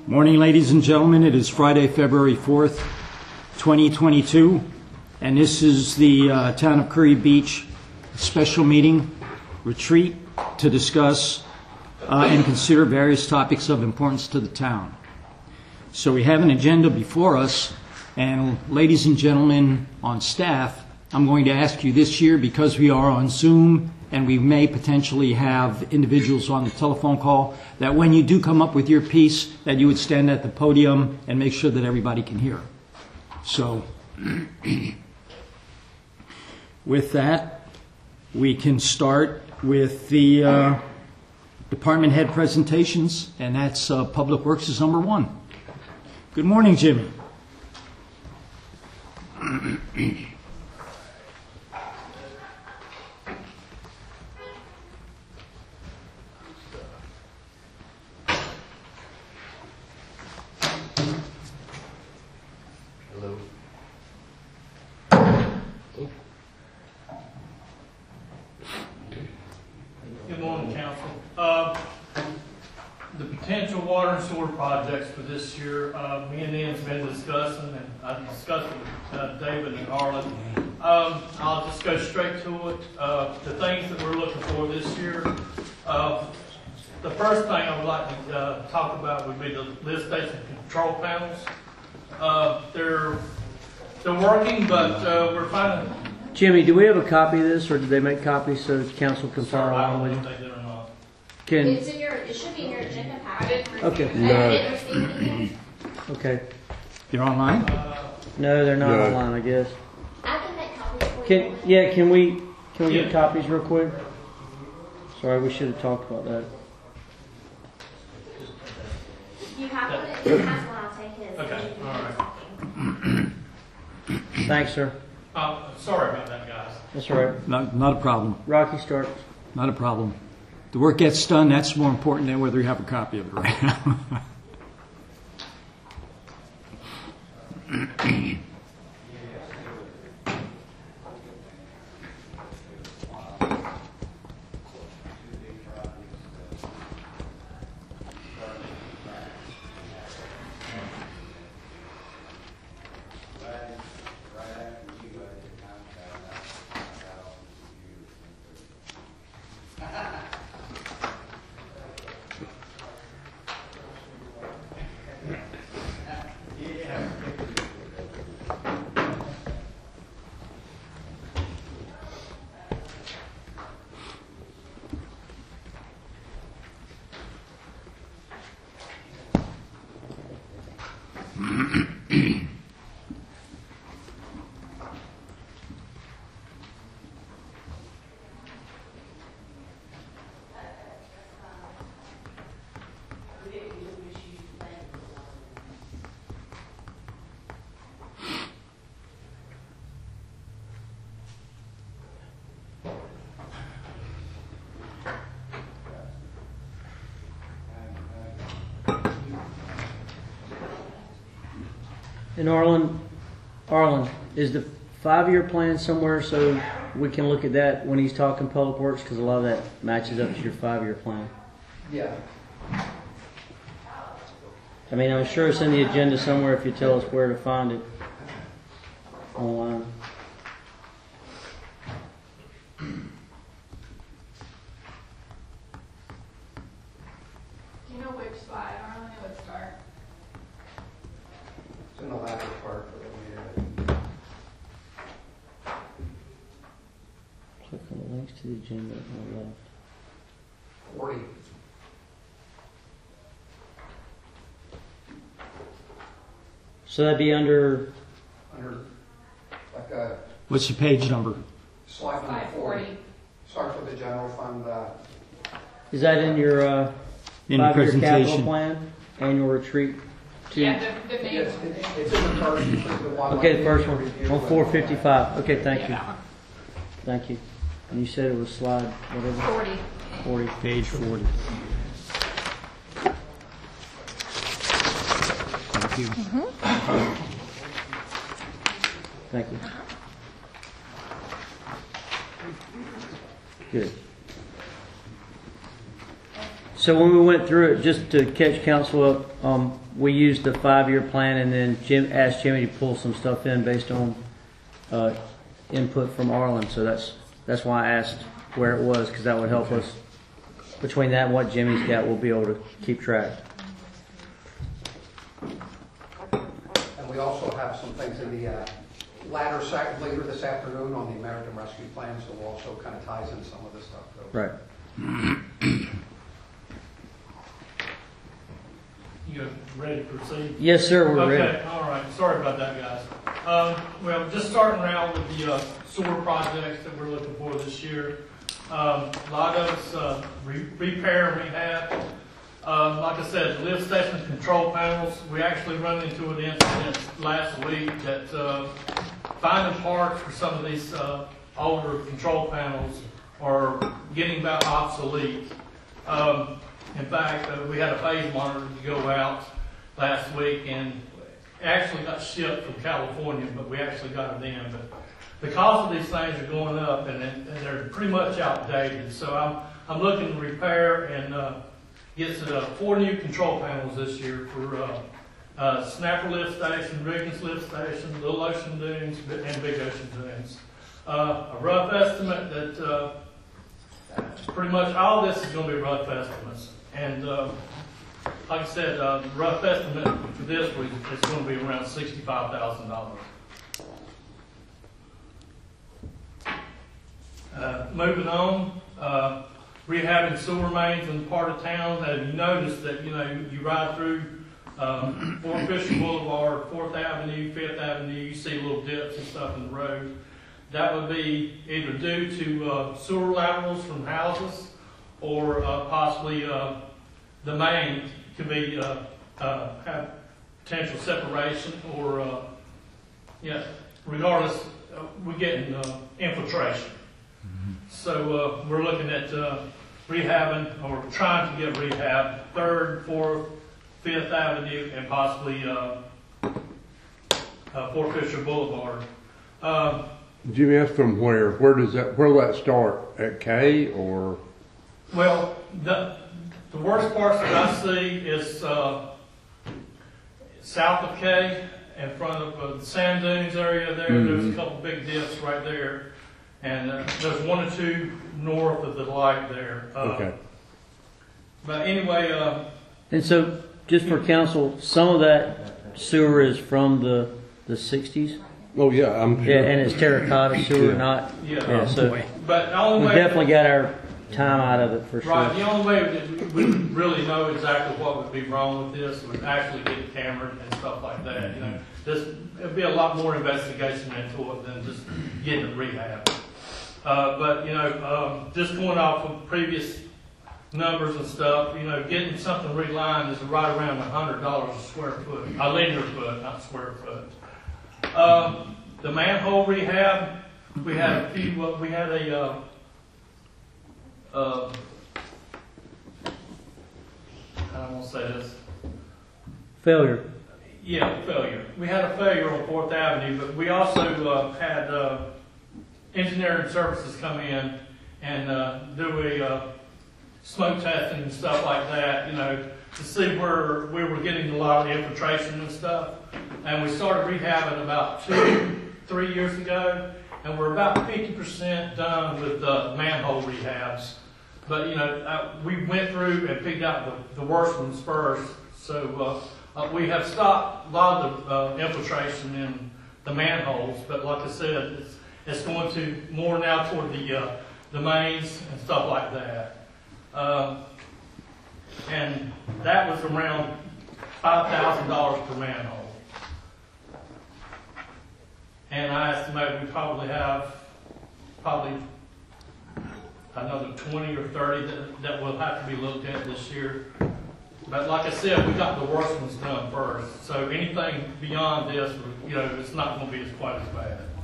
Morning, ladies and gentlemen. It is Friday, February 4th, 2022, and this is the Town of Curry Beach special meeting retreat to discuss and consider various topics of importance to the town. So we have an agenda before us, and ladies and gentlemen on staff, I'm going to ask you this year, because we are on Zoom and we may potentially have individuals on the telephone call, that when you do come up with your piece, that you would stand at the podium and make sure that everybody can hear. So with that, we can start with the department head presentations, and that's Public Works is number one. Good morning, Jimmy. Good morning, Council. The potential water and sewer projects for this year, me and Ian's been discussing, and I discussed with David and Harlan. I'll just go straight to it. The things that we're looking for this year. The first thing I would like to talk about would be the lift station control panels. They're working, but we're finding. Jimmy, do we have a copy of this, or did they make copies so the council can follow along with you? They did or not. It's in it should be in your agenda packet. Okay. I didn't receive it. Okay. You're online? No, they're not online, I guess. I can make copies for you. Can we Yeah. get copies real quick? Sorry, we should have talked about that. You have one? If you have one, I'll take his. Okay, all right. Thanks, sir. Sorry about that, guys. That's all right. Not a problem. Rocky starts. Not a problem. The work gets done. That's more important than whether you have a copy of it right now. And Arlen, is the 5-year plan somewhere so we can look at that when he's talking Public Works? Because a lot of that matches up to your 5-year plan. Yeah. I mean, I'm sure it's in the agenda somewhere if you tell us where to find it online. Do you know which slide? I don't know what start. It's in the latter part of the meeting. Click on the links to the agenda on the left. 40. So that'd be under. Under, like a What's the page number? slide number 40. Starts with the general fund. Is that in your In the 5-year capital presentation. plan, annual retreat? Yeah, the main Yes, one. it's in the first. The one Okay, the first one on 455. Okay, thank Yeah, you. that one. Thank you. And you said it was slide whatever 40. 40. Page 40. Thank you. Thank you. Good. So when we went through it, just to catch council up, we used the 5-year plan, and then Jim asked Jimmy to pull some stuff in based on input from Arlen. So that's why I asked where it was, because that would help us. Between that and what Jimmy's got, we'll be able to keep track. And we also have some things in the later this afternoon on the American Rescue Plan, so we'll also kind of ties in some of this stuff. Right. You ready to proceed? Yes, sir. We're Okay, ready. all right. Sorry about that, guys. Well, just starting around with the sewer projects that we're looking for this year. A lot of it's repair and rehab. Like I said, lift station control panels. We actually run into an incident last week that finding parts for some of these older control panels are getting about obsolete. In fact, we had a phase monitor to go out last week and actually got shipped from California, but we actually got it in. But the cost of these things are going up, and they're pretty much outdated. So I'm looking to repair and get 4 new control panels this year for Snapper Lift Station, Riggins Lift Station, Little Ocean Dunes, and Big Ocean Dunes. A rough estimate that pretty much all this is going to be rough estimates. And like I said, rough estimate for this week is going to be around $65,000. Moving on, rehabbing sewer mains in the part of town. Have you noticed that you ride through Fort Fisher Boulevard, 4th Avenue, 5th Avenue, you see little dips and stuff in the road. That would be either due to sewer laterals from houses, or possibly the main could be have potential separation, or regardless, we're getting infiltration. So we're looking at rehabbing, or trying to get rehab 3rd, 4th, 5th Avenue, and possibly Fort Fisher Boulevard. Jimmy, that's from where? Where'll that start? At K or? Well, the worst parts that I see is south of K, in front of the Sand Dunes area there. Mm-hmm. There's a couple big dips right there. And there's 1 or 2 north of the light there. Okay. But anyway. And so, just for council, some of that sewer is from the 60s? Oh, yeah, I'm sure. Yeah, and it's terracotta sewer, not. Yeah. So but the only we way definitely got our time out of it for sure. Right. The only way that we really know exactly what would be wrong with this would actually get cameraed and stuff like that. It'd be a lot more investigation into it than just getting it rehabbed. But just going off of previous numbers and stuff, getting something relined is right around $100 a square foot, a linear foot, not square foot. The manhole rehab, we had a few. We had a I don't want to say this. Failure. Yeah, failure. We had a failure on 4th Avenue, but we also had engineering services come in and do a smoke testing and stuff like that, to see where we were getting a lot of infiltration and stuff. And we started rehabbing about 2-3 years ago, and we're about 50% done with manhole rehabs. But we went through and picked out the worst ones first. So we have stopped a lot of infiltration in the manholes, but like I said, it's going to more now toward the mains and stuff like that. And that was around $5,000 per manhole. And I estimate we probably have another 20 or 30 that will have to be looked at this year. But like I said, we got the worst ones done first. So anything beyond this, it's not going to be quite as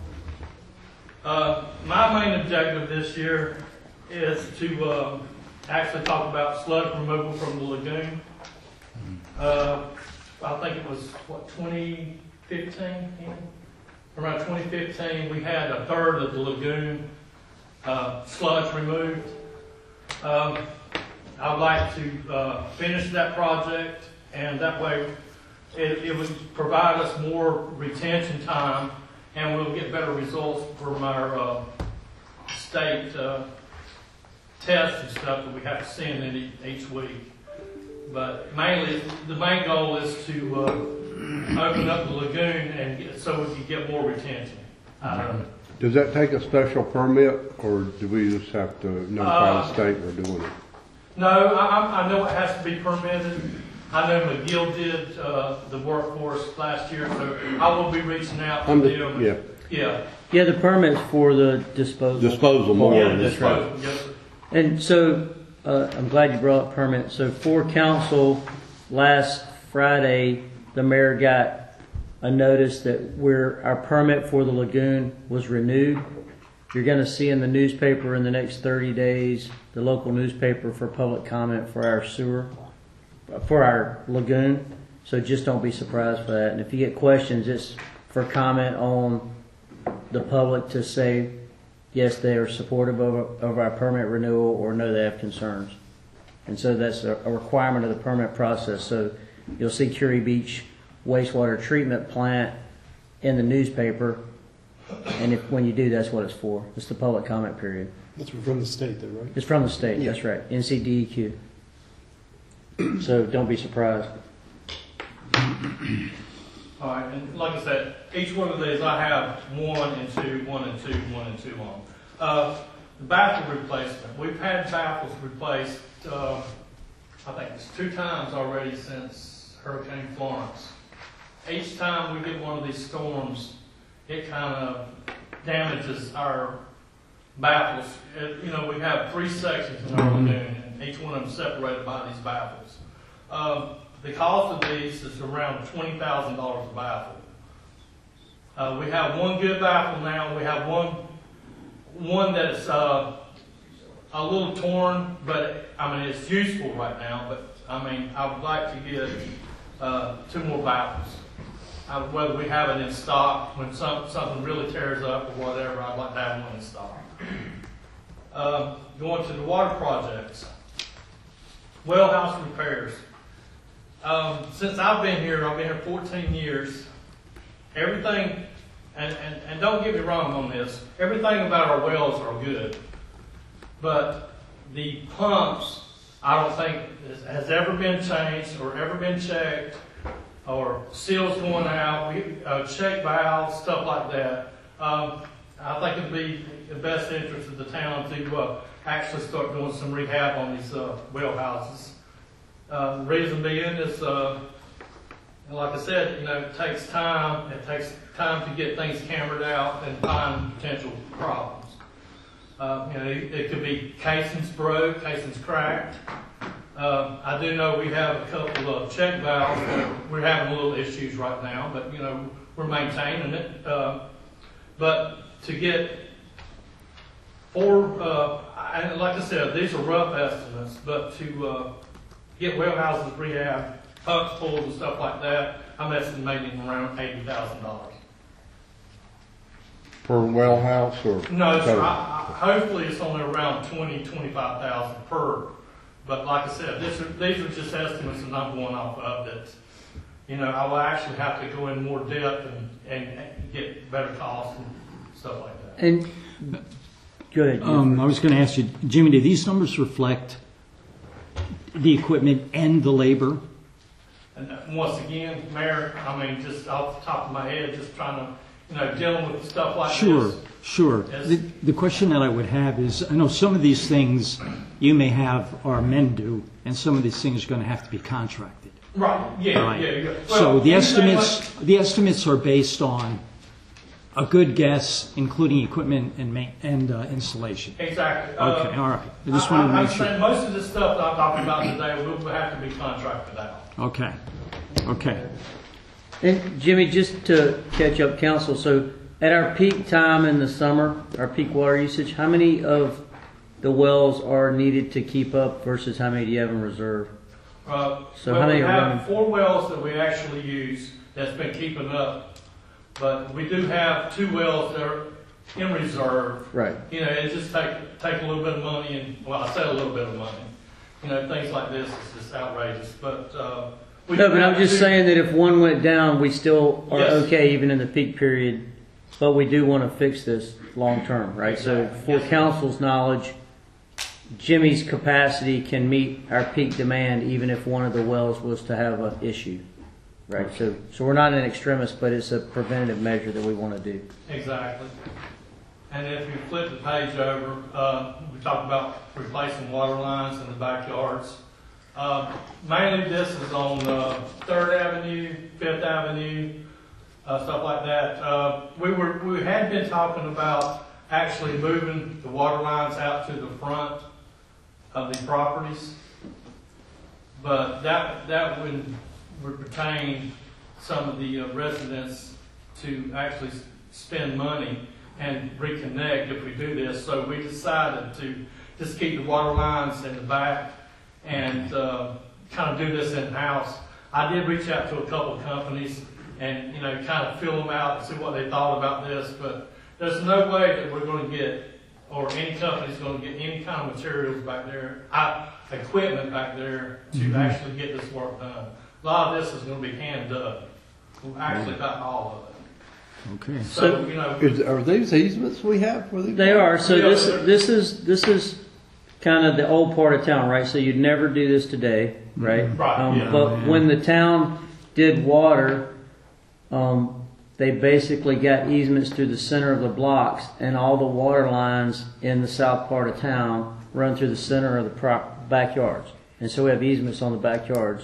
bad. My main objective this year is to actually talk about sludge removal from the lagoon. I think it was, 2015? Around 2015, we had a third of the lagoon sludge removed. I'd like to finish that project, and that way it would provide us more retention time, and we'll get better results from our state tests and stuff that we have to send in each week. But mainly, the main goal is to open up the lagoon and so we can get more retention out of it. Does that take a special permit, or do we just have to notify the state we're doing it? No, I know it has to be permitted. I know McGill did the work for us last year, so I will be reaching out to them. Yeah. Yeah. Yeah, the permit's for the disposal. Disposal more. Yeah, That's disposal, yes, sir. And so, I'm glad you brought up permit. So for council, last Friday, the mayor got a notice that our permit for the lagoon was renewed. You're gonna see in the newspaper in the next 30 days, the local newspaper, for public comment for our sewer, for our lagoon. So just don't be surprised for that. And if you get questions, it's for comment on the public to say, yes, they are supportive of our permit renewal, or no, they have concerns. And so that's a requirement of the permit process. So you'll see Curry Beach wastewater treatment plant in the newspaper, and when you do, that's what it's for. It's the public comment period. That's from the state, though, right? It's from the state. Yeah. That's right. NCDEQ. So don't be surprised. All right, and like I said, each one of these I have 1 and 2, 1 and 2, 1 and 2 on. The baffle replacement. We've had baffles replaced, I think it's 2 times already since Hurricane Florence. Each time we get one of these storms, it kind of damages our baffles. We have 3 sections in our lagoon, and each one of them separated by these baffles. The cost of these is around $20,000 a baffle. We have one good baffle now. We have one that's a little torn, but I mean it's useful right now. But I mean I would like to get 2 more baffles. Whether we have it in stock when something really tears up or whatever, I'd like to have one in stock. Going to the water projects, well house repairs. Since I've been here 14 years, everything, and don't get me wrong on this, everything about our wells are good. But the pumps, I don't think has ever been changed or ever been checked, or seals going out, check valves, stuff like that. I think it'd be the best interest of the town to actually start doing some rehab on these well houses. The reason being is, like I said, it takes time. It takes time to get things cambered out and find potential problems. It could be casings broke, casings cracked. I do know we have a couple of check valves that we're having a little issues right now, but we're maintaining it. But to get 4, and like I said, these are rough estimates, but to get well houses rehab, pumps, pools, and stuff like that, I'm estimating around $80,000. Per well house, or? No, sir, hopefully it's only around $20,000-$25,000 per. But like I said, these are just estimates that I'm going off of. That I will actually have to go in more depth and get better costs and stuff like that. And go ahead. I was going to ask you, Jimmy, do these numbers reflect the equipment and the labor? And once again, Mayor, I mean, just off the top of my head, just trying to, dealing with stuff like this. Sure. The question that I would have is, I know some of these things you may have our men do, and some of these things are going to have to be contracted. Right. Yeah. Right. Yeah. Well, So the estimates are based on a good guess, including equipment and installation. Exactly. Okay. All right. I just wanted to make sure. I'm saying most of the stuff that I'm talking about today will have to be contracted out. Okay. And Jimmy, just to catch up, council. So at our peak time in the summer, our peak water usage, how many of the wells are needed to keep up versus how many do you have in reserve? So how many we are have running? 4 wells that we actually use that's been keeping up, but we do have 2 wells that are in reserve. Right. It just take a little bit of money, and I say a little bit of money, things like this is just outrageous. But we No, do but I'm have just to- saying that if one went down, we still are Yes. okay even in the peak period, but we do want to fix this long term, right? So for Yes. council's knowledge, Jimmy's capacity can meet our peak demand even if one of the wells was to have an issue, right? So we're not an extremist, but it's a preventative measure that we want to do. Exactly. And if you flip the page over, we talked about replacing water lines in the backyards. Mainly this is on 3rd Avenue, 5th Avenue, stuff like that. We had been talking about actually moving the water lines out to the front of the properties, but that would pertain some of the residents to actually spend money and reconnect if we do this. So we decided to just keep the water lines in the back and kind of do this in-house. I did reach out to a couple of companies and kind of feel them out and see what they thought about this, but there's no way that we're going to get, or any company's going to get any kind of materials back there, equipment back there to actually get this work done. A lot of this is going to be hand dug. Actually, about all of it. Okay. So Are these easements we have for these? They are. So Yeah, this is kind of the old part of town, right? So you'd never do this today, right? Right, yeah. But when the town did water, they basically got easements through the center of the blocks, and all the water lines in the south part of town run through the center of the backyards. And so we have easements on the backyards.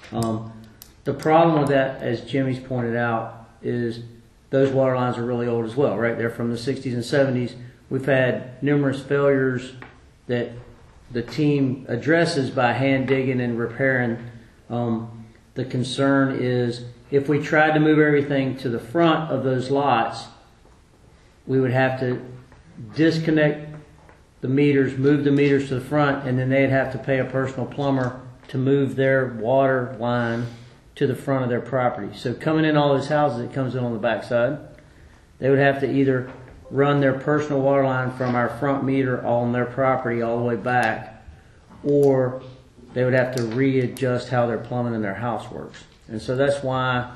The problem with that, as Jimmy's pointed out, is those water lines are really old as well, right? They're from the 60s and 70s. We've had numerous failures that the team addresses by hand digging and repairing. The concern is if we tried to move everything to the front of those lots, we would have to disconnect the meters, move the meters to the front, and then they'd have to pay a personal plumber to move their water line to the front of their property. So coming in all those houses, it comes in on the backside. They would have to either run their personal water line from our front meter on their property all the way back, or they would have to readjust how their plumbing in their house works. And so that's why,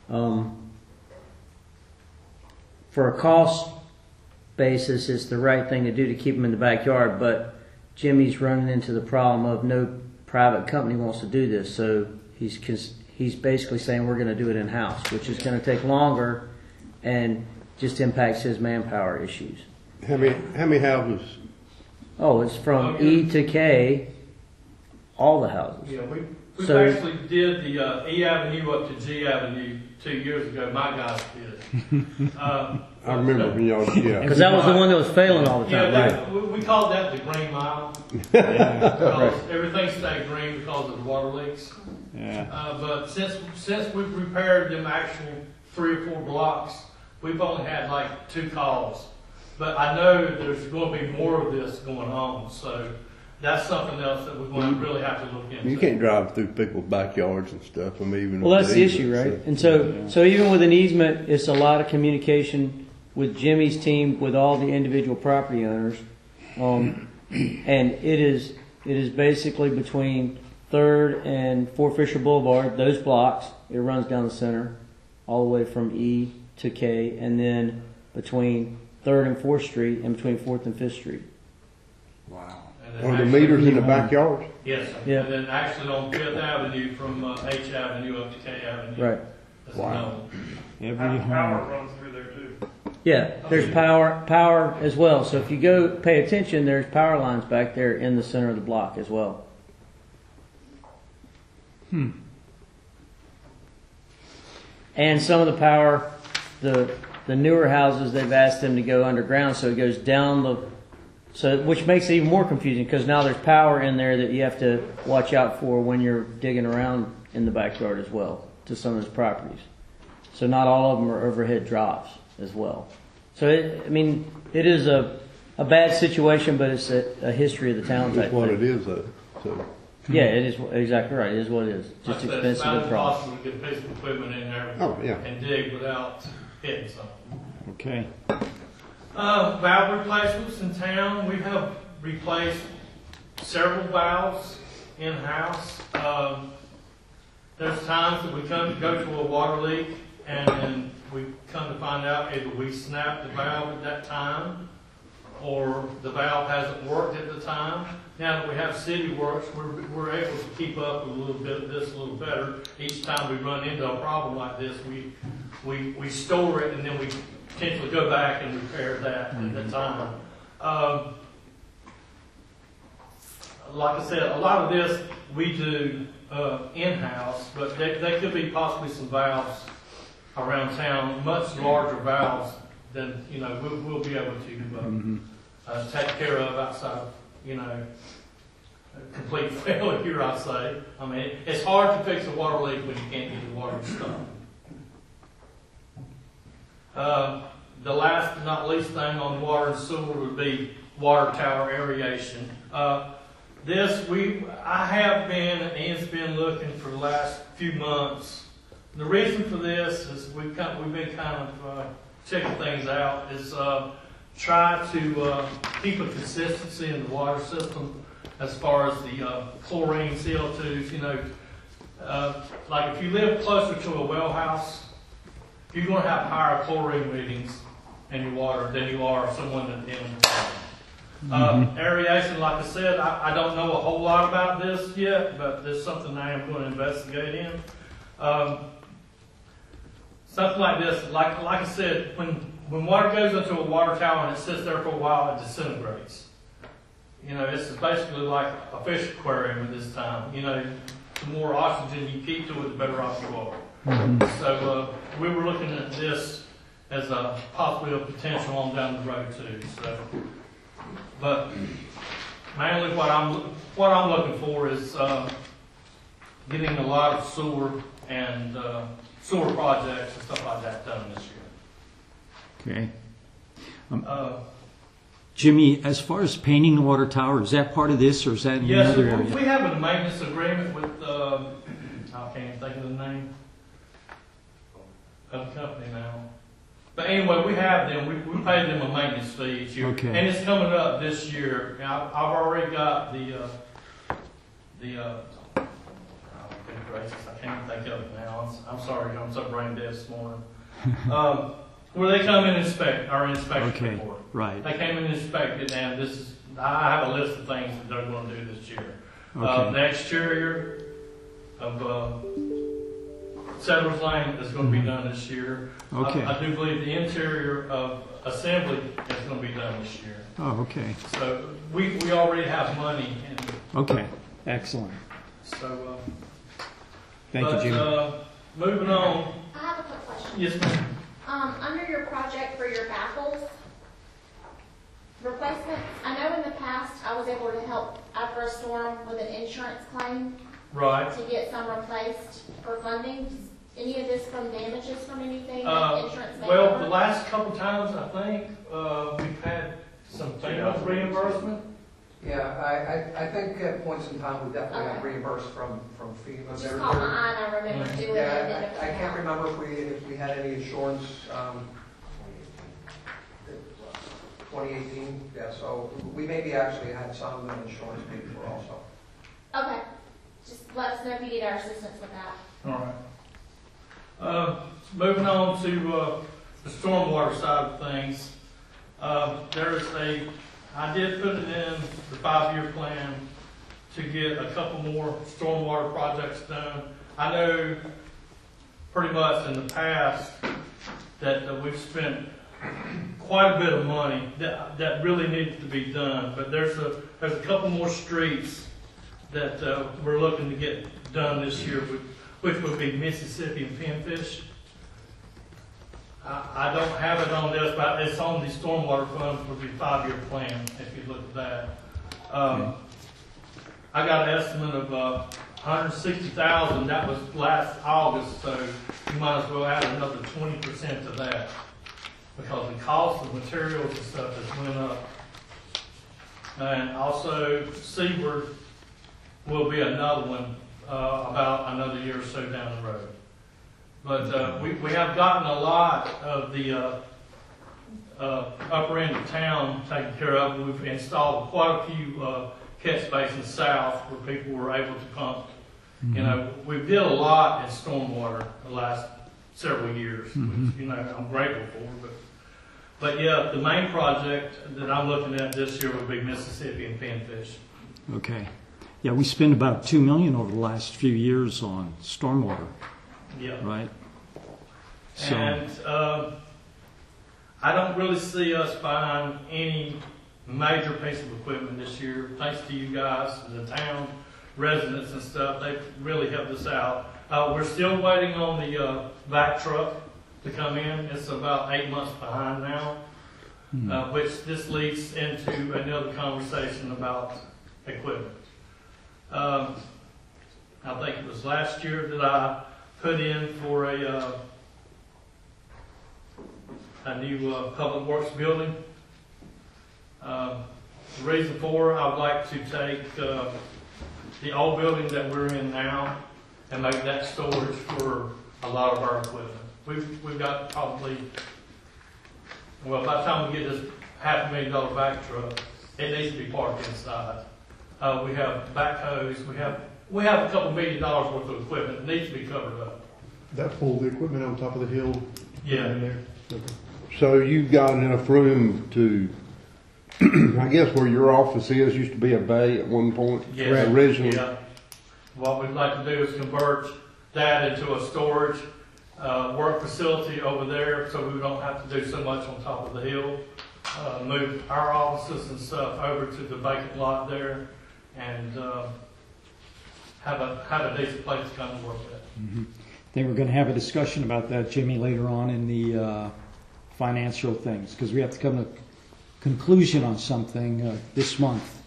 for a cost basis, it's the right thing to do to keep them in the backyard. But Jimmy's running into the problem of no private company wants to do this, so he's basically saying we're going to do it in-house, which is going to take longer and just impacts his manpower issues. How many houses? Oh, it's from E to K, all the houses. yeah, we So- actually did the E Avenue up to G Avenue 2 years ago. My guys did. I remember when y'all, yeah. Because that was the one that was failing all the Yeah, time, right? we called that the green mile. Because everything stayed green because of the water leaks. Yeah. But since we've repaired them actual 3 or 4 blocks, we've only had like 2 calls. But I know there's going to be more of this going on, so that's something else that we're going to really have to look into. You can't drive through people's backyards and stuff. I mean, even Well, that's the issue, right? And so even with an easement, it's a lot of communication with Jimmy's team, with all the individual property owners. And it is basically between 3rd and Fort Fisher Boulevard, those blocks. It runs down the center, all the way from E to K, and then between 3rd and 4th Street, and between 4th and 5th Street. Wow. And then Are the actually- meters in the backyard? Yes, sir. Yeah. And then actually on 5th Avenue from H Avenue up to K Avenue. Right. That's Wow. another one. Every home. runs through there too. Yeah, there's power as well. So if you go pay attention, there's power lines back there in the center of the block as well. And some of the power, the newer houses, they've asked them to go underground, so it goes down which makes it even more confusing because now there's power in there that you have to watch out for when you're digging around in the backyard as well to some of those properties. So not all of them are overhead drops as well. So it is a bad situation, but it's a history of the town type That's what thing. it is, though. So Yeah, it is exactly right. It is what it is. Just Like I said, expensive it's and not problem. possible to get a piece of equipment in there Oh, yeah. and dig without hitting something. Okay. Valve replacements in town. We have replaced several valves in-house. There's times that we go to a water leak and then we come to find out either we snapped the valve at that time or the valve hasn't worked at the time. Now that we have City Works, we're able to keep up with a little bit of this a little better. Each time we run into a problem like this, we store it and then we potentially go back and repair that at the time. Like I said, a lot of this we do in-house, but there could be possibly some valves around town, much larger valves than we'll be able to take care of outside of complete failure. I say. I mean, it's hard to fix a water leak when you can't get the water to stop. The last but not least thing on water and sewer would be water tower aeration. I have been, and Ian's been looking for the last few months. The reason for this is we've been kind of checking things out. Is try to keep a consistency in the water system as far as the chlorine, CO2s. Like if you live closer to a well house, you're going to have higher chlorine readings in your water than you are someone that didn't. Aeration, like I said, I don't know a whole lot about this yet, but there's something I am going to investigate in. Something like this, like I said, when water goes into a water tower and it sits there for a while, it disintegrates. It's basically like a fish aquarium at this time. The more oxygen you keep to it, the better off you are. So we were looking at this as possibly a potential on down the road too. So, but mainly what I'm looking for is getting a lot of sewer and sewer projects and stuff like that done this year. Okay. Jimmy, as far as painting the water tower, is that part of this or is that in another area? We have a maintenance agreement with, I can't even think of the name of the company now. But anyway, we have them. We pay them a maintenance fee each year. Okay. And it's coming up this year. Now, I've already got oh, goodness gracious, I can't even think of it now. I'm sorry, I'm so brain dead this morning. Where they come and inspect our inspection report. Right. They came and inspected, and I have a list of things that they're going to do this year. Okay. The exterior of Settlers Lane is going to be done this year. Okay. I do believe the interior of Assembly is going to be done this year. Oh, okay. So we already have money. Okay. Excellent. So. Thank you, Jimmy. Moving on. I have a quick question. Yes, ma'am. Under your project for your baffles, replacements, I know in the past I was able to help after a storm with an insurance claim Right. to get some replaced for funding. Does any of this from damages from anything that insurance may Well, cover? the last couple times, I think, we've had some FEMA reimbursement. Yeah, I think at points in time we definitely have reimbursed from FEMA. Just caught my eye and I remember doing it. Yeah, I can't remember if we had any insurance, 2018, yeah, so we maybe actually had some insurance paid for also. Okay. Just let us know if you need our assistance with that. All right. Moving on to the stormwater side of things. I did put it in the 5-year plan to get a couple more stormwater projects done. I know pretty much in the past that we've spent quite a bit of money that really needs to be done, but there's a couple more streets that we're looking to get done this year, which would be Mississippi and Pinfish. I don't have it on this, but it's on the stormwater fund for the 5-year plan, if you look at that. I got an estimate of $160,000. That was last August, so you might as well add another 20% to that, because the cost of materials and stuff has went up. And also, Seaward will be another one about another year or so down the road. But we have gotten a lot of the upper end of town taken care of. We've installed quite a few catch basin south where people were able to pump. You know, we did a lot in stormwater the last several years, which, you know, I'm grateful for. But yeah, the main project that I'm looking at this year would be Mississippi and Pinfish. Okay. Yeah, we spent about $2 million over the last few years on stormwater, Yeah. right? So, And I don't really see us buying any major piece of equipment this year, thanks to you guys and the town residents and stuff. They've really helped us out. We're still waiting on the vac truck to come in. It's about 8 months behind now, which this leads into another conversation about equipment. I think it was last year that I put in for a new public works building. The reason for it, I would like to take the old building that we're in now and make that storage for a lot of our equipment. We've got probably, well, by the time we get this $500,000 vac truck, it needs to be parked inside. We have backhoes, we have a couple $1 million worth of equipment that needs to be covered up. That pulled the equipment on top of the hill. Yeah. In there. Okay. So you've got enough room to, I guess where your office is, used to be a bay at one point? Yes. Originally? Yeah. What we'd like to do is convert that into a storage work facility over there, so we don't have to do so much on top of the hill. Move our offices and stuff over to the vacant lot there, and have a decent place to come and work at. they were going to have a discussion about that, Jimmy, later on in the financial things, because we have to come to a conclusion on something this month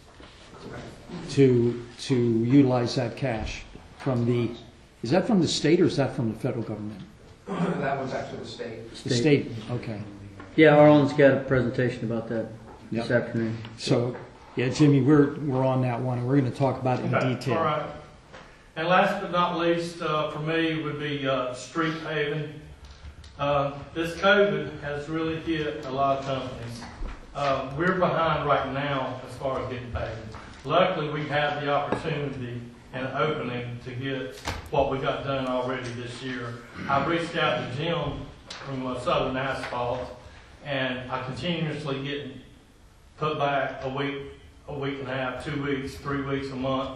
to utilize that cash from the, is that from the state or is that from the federal government? That was actually the state. The state, okay. Yeah, Arlen's got a presentation about that this Yep. afternoon. So, yeah, Jimmy, we're on that one, and we're going to talk about it in Okay, detail. all right. And last but not least, for me, would be street paving. This COVID has really hit a lot of companies. We're behind right now as far as getting paving. Luckily, we have the opportunity and opening to get what we got done already this year. I reached out to Jim from Southern Asphalt, and I continuously get put back a week and a half, 2 weeks, 3 weeks, a month.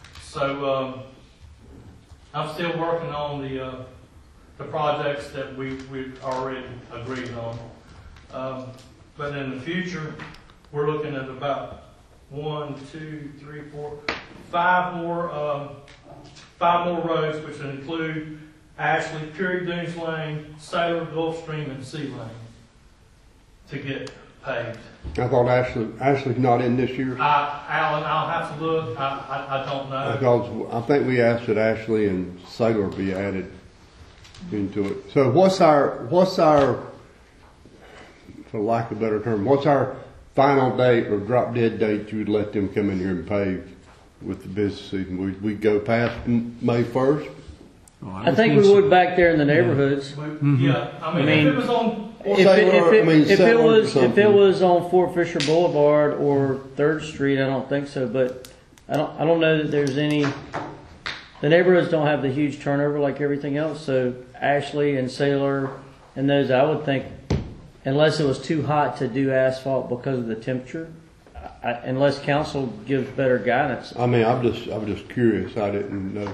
So I'm still working on the projects that we've already agreed on. But in the future, we're looking at about 1, 2, 3, 4, 5 more roads, which include Ashley, Curie Dunes Lane, Sailor, Gulfstream, and Sea Lane to get paved. I thought Ashley's not in this year. Alan, I'll have to look. I don't know. Because I think we asked that Ashley and Sailor be added into it. So what's our, for lack of a better term, what's our final date or drop dead date you would let them come in here and pave with the business season? We go past May 1st? Oh, I think we would back there in the neighborhoods. Yeah, I mean, if it was on, If it was on Fort Fisher Boulevard or 3rd Street, I don't think so. But I don't know that there's any. The neighborhoods don't have the huge turnover like everything else. So Ashley and Sailor and those, I would think, unless it was too hot to do asphalt because of the temperature, unless council gives better guidance. I mean, I'm just curious. I didn't know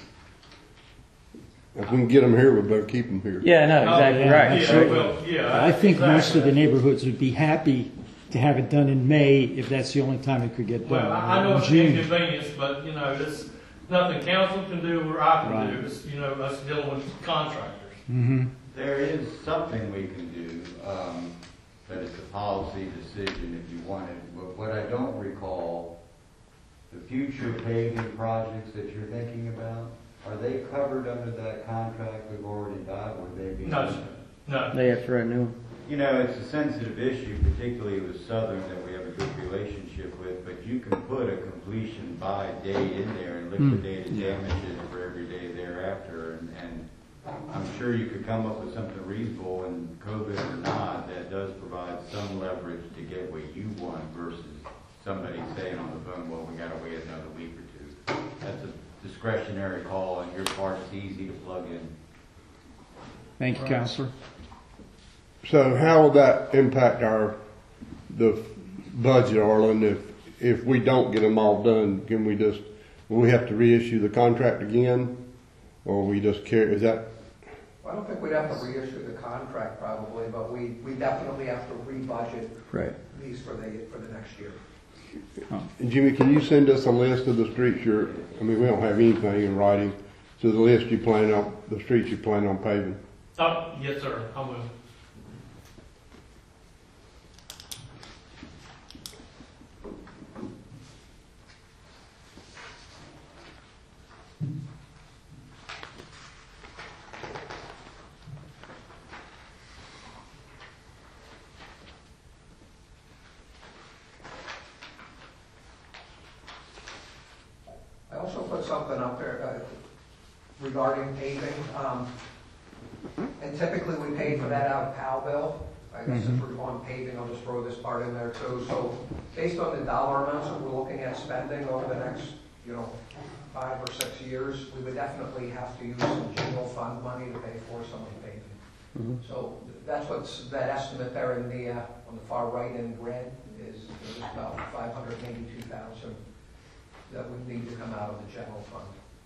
if we can get them here, we better keep them here. Yeah, no, exactly right. Yeah, well, yeah. I think most of the exactly. neighborhoods would be happy to have it done in May if that's the only time it could get done. Well, I know it's an June. inconvenience, but you know, it's nothing council can do or I can Right. do. It's, you know, us dealing with contractors. Mm-hmm. There is something we can do, but it's a policy decision if you want it. But what I don't recall, the future paving projects that you're thinking about, are they covered under that contract we've already got? Would they be? No, sir. No. They have to write new one. You know, it's a sensitive issue, particularly with Southern that we have a good relationship with, but you can put a completion by date in there and liquidated damages for every day thereafter, and I'm sure you could come up with something reasonable, and COVID or not, that does provide some leverage to get what you want versus somebody saying on the phone, well, we gotta wait another week or two. That's a discretionary call on your part. It's easy to plug in. Thank you, Counselor. So how will that impact the budget, Arlen, if we don't get them all done? Will we have to reissue the contract again? Or we just carry, is that? Well, I don't think we'd have to reissue the contract probably, but we definitely have to rebudget Right. these for the next year. And Jimmy, can you send us a list of the streets we don't have anything in writing, so the list the streets you plan on paving? Oh, yes, sir, I will. I also put something up there regarding paving. And typically we pay for that out of Powellville. I guess if we're on paving, I'll just throw this part in there too. So based on the dollar amounts that we're looking at spending over the next, 5 or 6 years, we would definitely have to use some general fund money to pay for some of the paving. So that's that estimate there in the on the far right in red is about $582,000 that would need to come out of the general fund.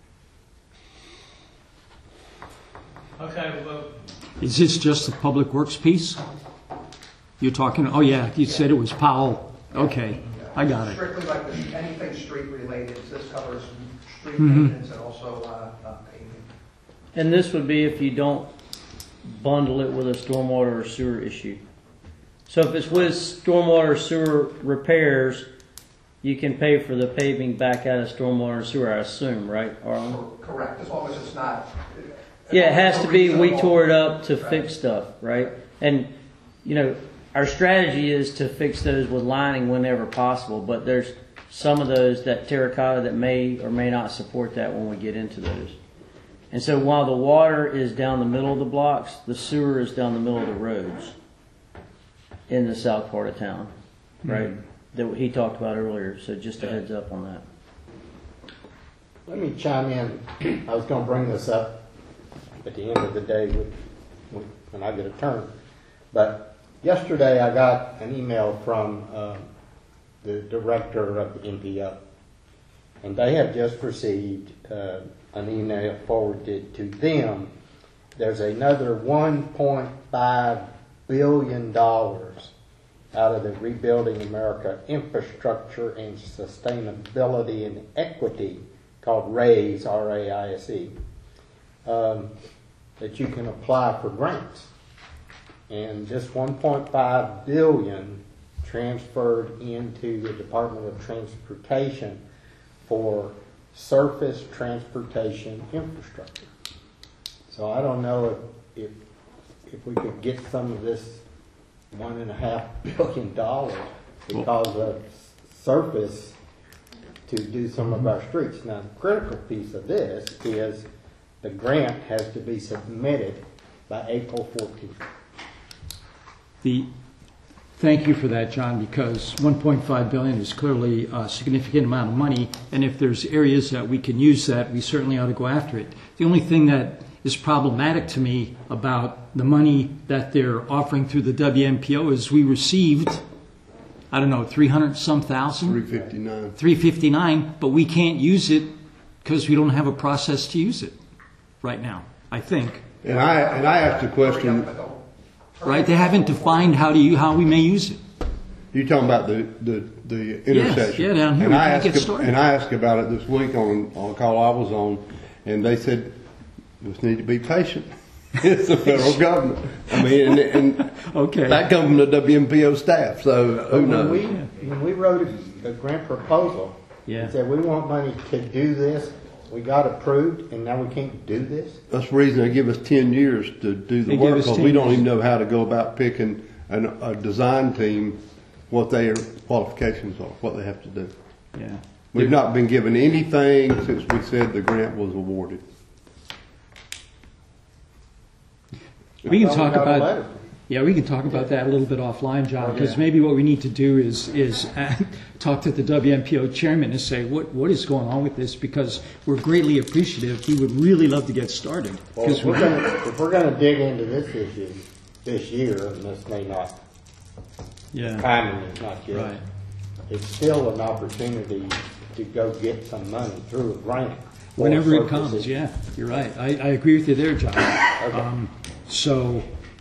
Okay, well, Is this just the public works piece? You're talking, oh yeah, you said it was Powell. Okay, I got it. Strictly like anything street related. This covers street maintenance and also paving. And this would be if you don't bundle it with a stormwater or sewer issue. So if it's with stormwater or sewer repairs, you can pay for the paving back out of stormwater and sewer, I assume, right, Arlen? Correct, as long as it's not. Yeah, it has to be, we reasonable. tore it up to Right. fix stuff, right? And, our strategy is to fix those with lining whenever possible, but there's some of those, that terracotta, that may or may not support that when we get into those. And so while the water is down the middle of the blocks, the sewer is down the middle of the roads in the south part of town, right? That he talked about earlier, so just a heads up on that. Let me chime in. I was going to bring this up at the end of the day when I get a turn. But yesterday I got an email from the director of the MPO. And they have just received an email forwarded to them. There's another $1.5 billion out of the Rebuilding America Infrastructure and Sustainability and Equity, called RAISE, R-A-I-S-E, that you can apply for grants. And this $1.5 billion transferred into the Department of Transportation for surface transportation infrastructure. So I don't know if we could get some of this $1.5 billion because of surface to do some of our streets. Now, the critical piece of this is the grant has to be submitted by April 14th. Thank you for that, John, because $1.5 billion is clearly a significant amount of money, and if there's areas that we can use that, we certainly ought to go after it. The only thing that is problematic to me about the money that they're offering through the WMPO is we received, 300-some thousand? 359. 359, but we can't use it because we don't have a process to use it right now, I think. And I asked a question. Right? They haven't defined how we may use it. You're talking about the intersection. yeah, down here. And We I can't get asked started. and I asked about it this week on a call I was on, and they said just need to be patient. It's the federal government. I mean, and Okay. that comes from the WMPO staff. So who knows? When we wrote a grant proposal and said we want money to do this, we got approved, and now we can't do this. That's the reason they give us 10 years to do the They give work, us because 10 we don't years. even know how to go about picking a design team, what their qualifications are, what they have to do. Yeah. We've not been given anything since we said the grant was awarded. We can I thought talk got a about. letter. Yeah, we can talk about that a little bit offline, John, because Yeah. maybe what we need to do is talk to the WMPO chairman and say, what is going on with this? Because we're greatly appreciative. We would really love to get started. Well, 'Cause if we're gonna dig into this issue this year, and this may not, Yeah, timing is not good. right. It's still an opportunity to go get some money through a grant. for Whenever it purposes. comes, yeah, you're right. I agree with you there, John. So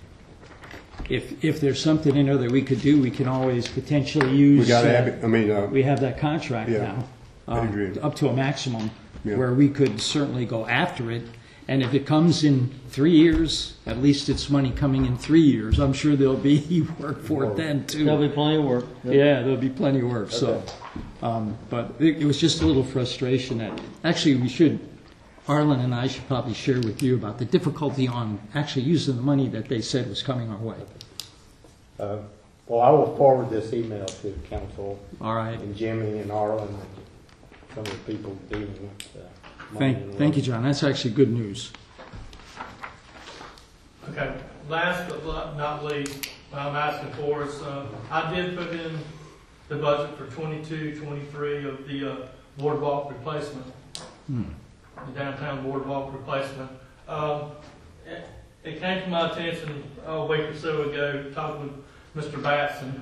if there's something in there that we could do, we can always potentially use. We got to have it, I mean, We have that contract Yeah, now, I agree. up to a maximum, Yeah. where we could certainly go after it. And if it comes in 3 years, at least it's money coming in 3 years. I'm sure there'll be work for it then too. There'll be plenty of work. Yeah, there'll be plenty of work, so. But it was just a little frustration that, actually, Arlen and I should probably share with you about the difficulty on actually using the money that they said was coming our way. Well, I will forward this email to council All right. and Jimmy and Arlen and some of the people dealing with money. Thank you, John. That's actually good news. Okay, last but not least, what I'm asking for is, I did put in the budget for 22-23 of the boardwalk replacement, the downtown boardwalk replacement. It came to my attention a week or so ago, talking with Mr. Batson.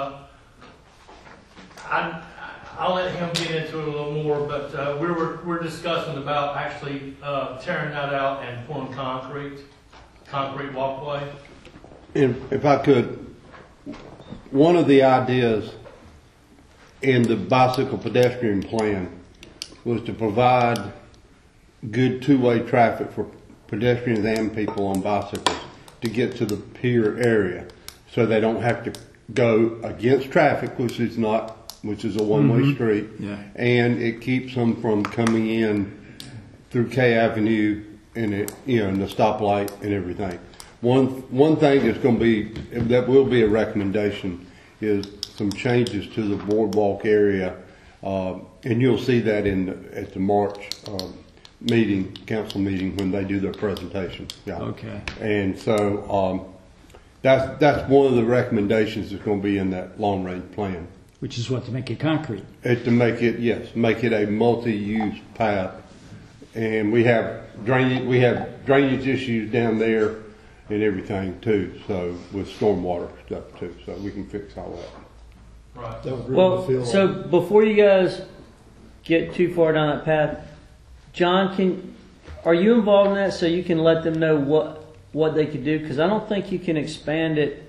I'll let him get into it a little more, but we're discussing about actually tearing that out and pouring concrete walkway. if I could, one of the ideas in the bicycle pedestrian plan was to provide good two-way traffic for pedestrians and people on bicycles to get to the pier area, so they don't have to go against traffic, which is a one-way street. Yeah. And it keeps them from coming in through K Avenue and and the stoplight and everything. One thing that will be a recommendation is some changes to the boardwalk area, and you'll see that at the March council meeting when they do their presentation. Yeah. Okay. And so that's one of the recommendations that's going to be in that long range plan. Which is what, to make it concrete? To make it a multi-use path, and we have drainage issues down there and everything too. So with stormwater stuff too, so we can fix all that. Right. That would really Well, feel so like- before you guys get too far down that path, John, are you involved in that so you can let them know what they could do? Because I don't think you can expand it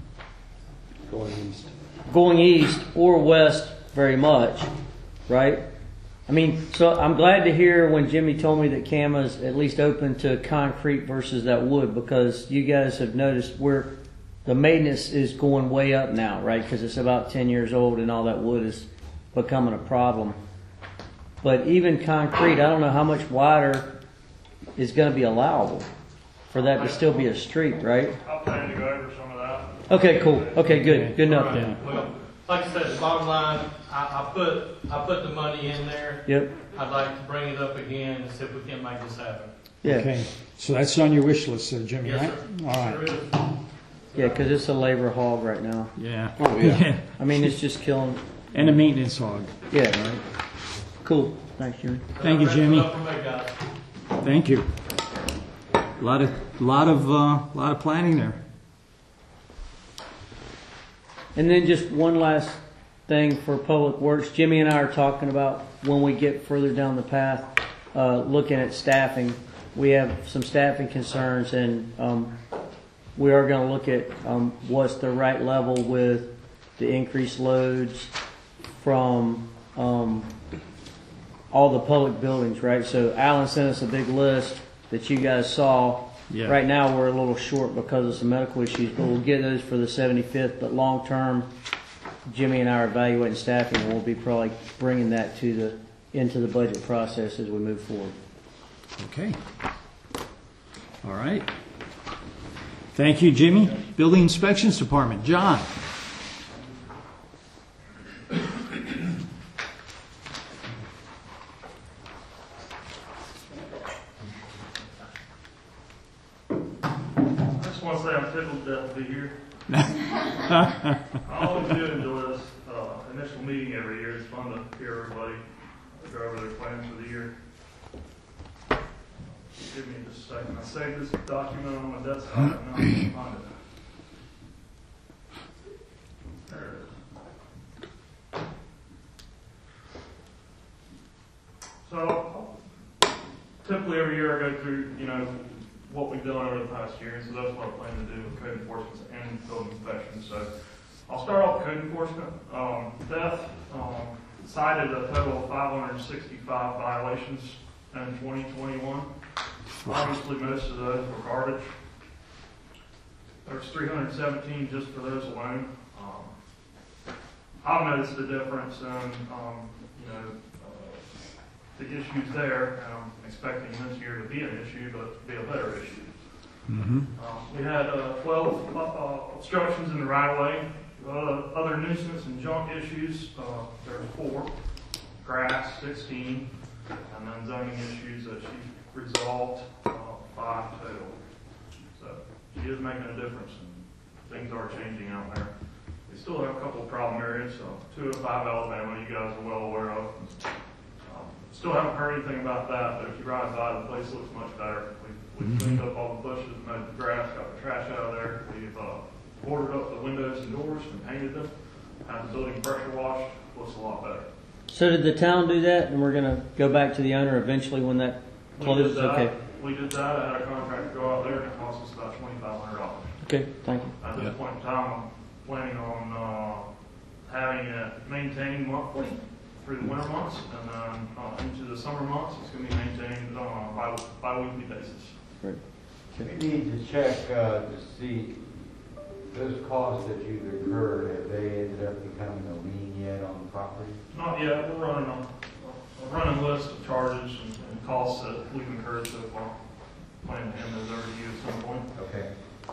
going east or west very much, right? I mean, so I'm glad to hear when Jimmy told me that CAMA's at least open to concrete versus that wood, because you guys have noticed where the maintenance is going way up now, right? Because it's about 10 years old and all that wood is becoming a problem. But even concrete, I don't know how much wider is going to be allowable for that to still be a street, right? I'll plan to go over some of that. Okay, cool. Okay, good. Good enough then. Well, like I said, the bottom line, I put the money in there. Yep. I'd like to bring it up again and see if we can make this happen. Yeah. Okay. So that's on your wish list, Jimmy, Yes, right? sir. All right. Sure is. Yeah, because it's a labor hog right now. Yeah. Oh, yeah. I mean, it's just killing. And a maintenance hog. Yeah. Right. Cool. Thanks, Jimmy. Thank you, That's Jimmy. enough for me, guys. Thank you. A lot of planning there. And then just one last thing for Public Works. Jimmy and I are talking about when we get further down the path, looking at staffing. We have some staffing concerns, and we are going to look at what's the right level with the increased loads from all the public buildings, right? So Alan sent us a big list that you guys saw. Yeah. Right now we're a little short because of some medical issues, but we'll get those for the 75th. But long term, Jimmy and I are evaluating staffing, and we'll be probably bringing that into the budget process as we move forward. Okay. All right. Thank you, Jimmy. Building Inspections Department, John. I just want to say I'm tickled to death to be here. I always do enjoy this initial meeting every year. It's fun to hear everybody go over their plans for the year. Give me just a second. I saved this document on my desktop and now I can't find it. There it is. So, typically every year I go through, what we've done over the past year, and so that's what I plan to do with code enforcement and building inspection. So, I'll start off with code enforcement. Theft cited a total of 565 violations in 2021. Obviously, most of those were garbage. There's 317 just for those alone. I've noticed a difference in, the issues there, and I'm expecting this year to be an issue, but to be a better issue. We had 12 obstructions in the right-of-way. Other nuisance and junk issues, there were 4. Grass, 16. And then zoning issues that she resolved, 5 total. So she is making a difference, and things are changing out there. We still have a couple of problem areas. 205 Alabama, you guys are well aware of. Still haven't heard anything about that, but if you ride by, the place looks much better. We've cleaned up all the bushes, mowed the grass, got the trash out of there. We've boarded up the windows and doors and painted them. Had the building pressure washed. Looks a lot better. So did the town do that, and we're going to go back to the owner eventually when that closes? Okay. We did that. I had a contractor go out there, and it cost us about $2,500. Okay, thank you. At this point in time, I'm planning on having it maintained monthly through the winter months, and then into the summer months, it's going to be maintained on a bi-weekly basis. Great. We need to check to see those costs that you've incurred, have they ended up becoming a lien yet on the property? Not yet. We're running a running list of charges and costs that we've incurred so far. Plan to hand those over to you at some point. Okay.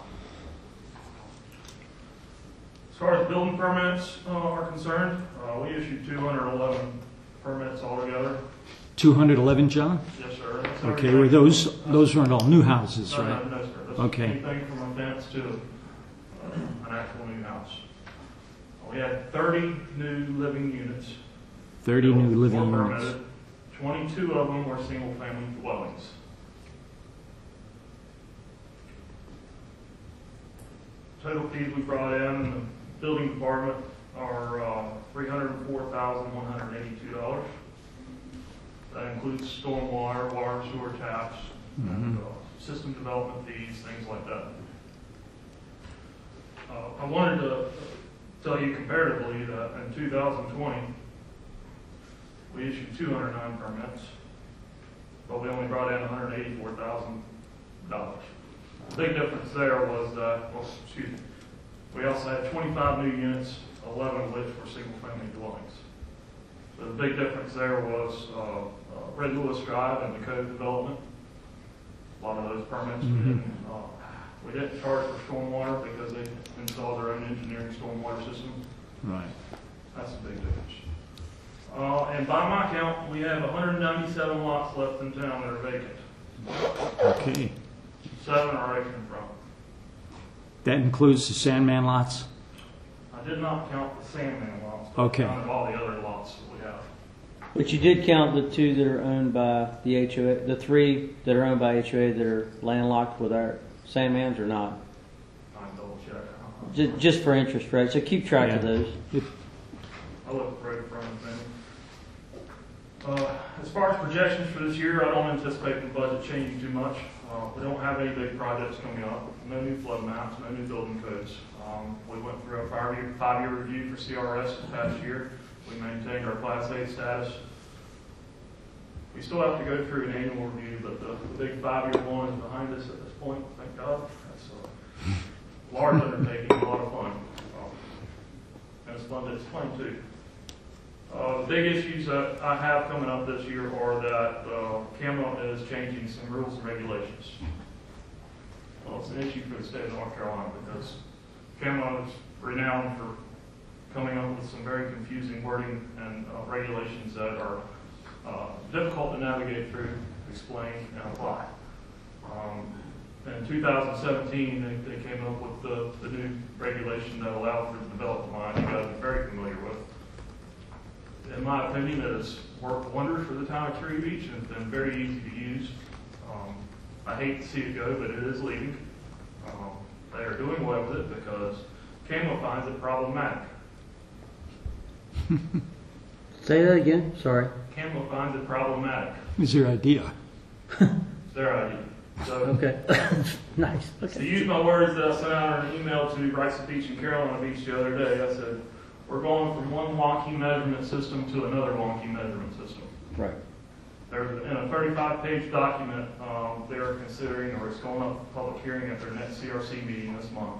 As far as building permits are concerned, we issued 211 permits altogether. 211, John? Yes, sir. That's Okay, everything. were those aren't all new houses, right? No, sir. That's Okay. anything from a fence to an actual new house. We had 30 new living units. 30 new living Were units. permitted. 22 of them were single-family dwellings. Total fees we brought in the building department are $304,182. That includes stormwater, water, sewer taps, and system development fees, things like that. I wanted to tell you comparatively that in 2020, we issued 209 permits, but we only brought in $184,000. The big difference there was that, we also had 25 new units, 11 of which were single-family dwellings. So the big difference there was Red Lewis Drive and the code development. A lot of those permits we didn't charge for stormwater because they installed their own engineering stormwater system. Right. That's a big difference. And by my count, we have 197 lots left in town that are vacant. Okay. 7 are open from. That includes the Sandman lots? I did not count the Sandman lots, but Okay. I counted all the other lots that we have. But you did count the 2 that are owned by the HOA, the 3 that are owned by HOA that are landlocked with our Sandmans or not? I can double check. Just for interest rates. So keep track of those. I look right in front of me. As far as projections for this year, I don't anticipate the budget changing too much. We don't have any big projects coming up. No new flood maps, no new building codes. We went through a 5-year review for CRS this past year. We maintained our Class A status. We still have to go through an annual review, but the big 5-year one is behind us at this point, thank God. That's a large undertaking, a lot of fun. And it's fun to explain too. The big issues that I have coming up this year are that CAMA is changing some rules and regulations. Well, it's an issue for the state of North Carolina because CAMA is renowned for coming up with some very confusing wording and regulations that are difficult to navigate through, explain, and apply. in 2017, they came up with the new regulation that allowed for the development line you guys are very familiar with. In my opinion, it has worked wonders for the town of Curry Beach and it's been very easy to use. I hate to see it go, but it is leaving. They are doing away with it because CAMA finds it problematic. Say that again, sorry. CAMA finds it problematic. It's your idea. It's their idea. So, Okay. Nice, to okay. use my words that I sent out in an email to Rice Beach and Carolina Beach the other day, I said, we're going from one wonky measurement system to another wonky measurement system. Right. There's, in a 35-page document, they're considering, or it's going up for public hearing at their next CRC meeting this month.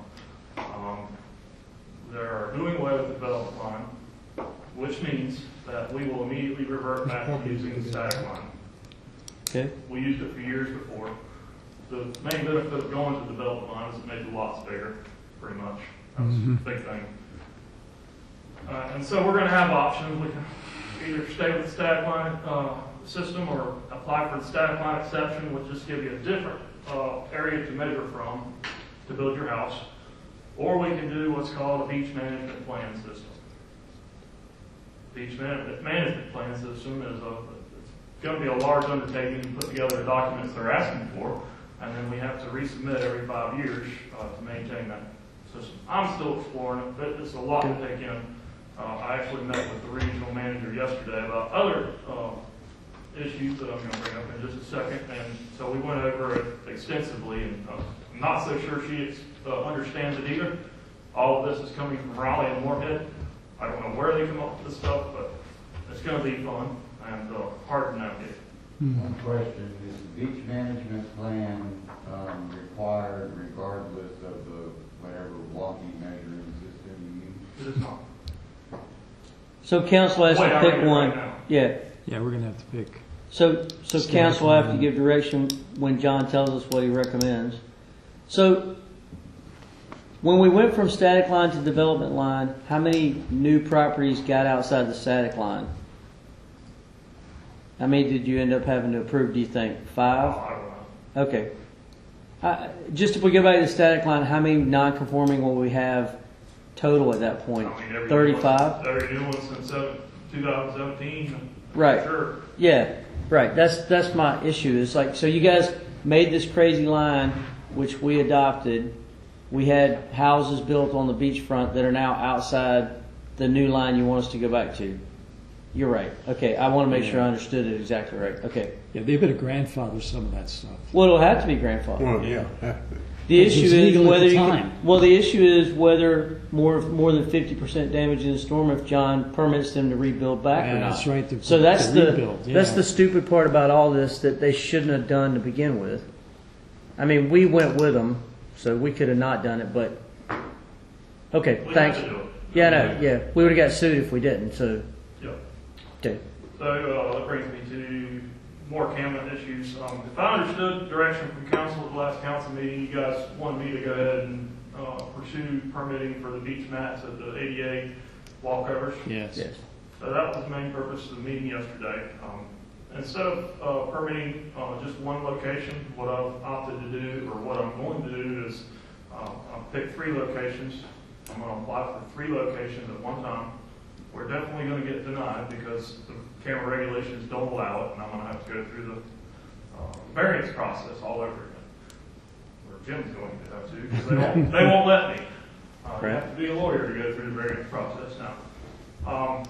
They're doing away with the development line, which means that we will immediately revert back to using the static line. Okay. We used it for years before. The main benefit of going to the development line is it made the lots bigger, pretty much. That's a big thing. And so we're going to have options. We can either stay with the static line system or apply for the static line exception, which just give you a different area to measure from to build your house. Or we can do what's called a beach management plan system. Beach management plan system is it's going to be a large undertaking to put together the documents they're asking for, and then we have to resubmit every 5 years to maintain that system. I'm still exploring it, but it's a lot to take in. I actually met with the regional manager yesterday about other issues that I'm going to bring up in just a second, and so we went over it extensively, and I'm not so sure she understands it either. All of this is coming from Raleigh and Moorhead. I don't know where they come up with this stuff, but it's going to be fun and hard to navigate. One question, is the beach management plan required regardless of the whatever wonky measuring system you use? It is not. So council has Wait, to I pick read it one. right now. Yeah. Yeah, we're going to have to pick. So council will have to give direction when John tells us what he recommends. So when we went from static line to development line, how many new properties got outside the static line? How many did you end up having to approve, do you think? 5? I don't know. Okay. Just if we go back to the static line, how many non-conforming will we have total at that point? I mean, every 35? Every new one since 2017. Right. Sure. Yeah, right. That's my issue. It's like, so you guys made this crazy line, which we adopted. We had houses built on the beachfront that are now outside the new line you want us to go back to. You're right. Okay, I want to make sure I understood it exactly right. Okay. Yeah, they better grandfather some of that stuff. Well, it'll have to be grandfathered. Well, yeah. The It was issue is legal at whether the you time. can, well, the issue is whether more than 50% damage in the storm if John permits them to rebuild back or Yeah, not. that's right, So that's the the rebuild, yeah. that's the stupid part about all this that they shouldn't have done to begin with. I mean, we went with them, so we could have not done it. But okay, We thanks. have to do it. Yeah, no, yeah, we would have got sued if we didn't. So Yeah. okay, So that brings me to more CAMA issues. If I understood direction from council at the last council meeting, you guys wanted me to go ahead and pursue permitting for the beach mats at the ADA wall covers. Yes. yes, So that was the main purpose of the meeting yesterday. Instead of permitting just one location, what I've opted to do, or what I'm going to do is I'll pick 3 locations. I'm going to apply for 3 locations at one time. We're definitely going to get denied because the CAMA regulations don't allow it, and I'm going to have to go through the variance process all over again. Or Jim's going to have to, because they won't let me. You have to be a lawyer to go through the variance process now.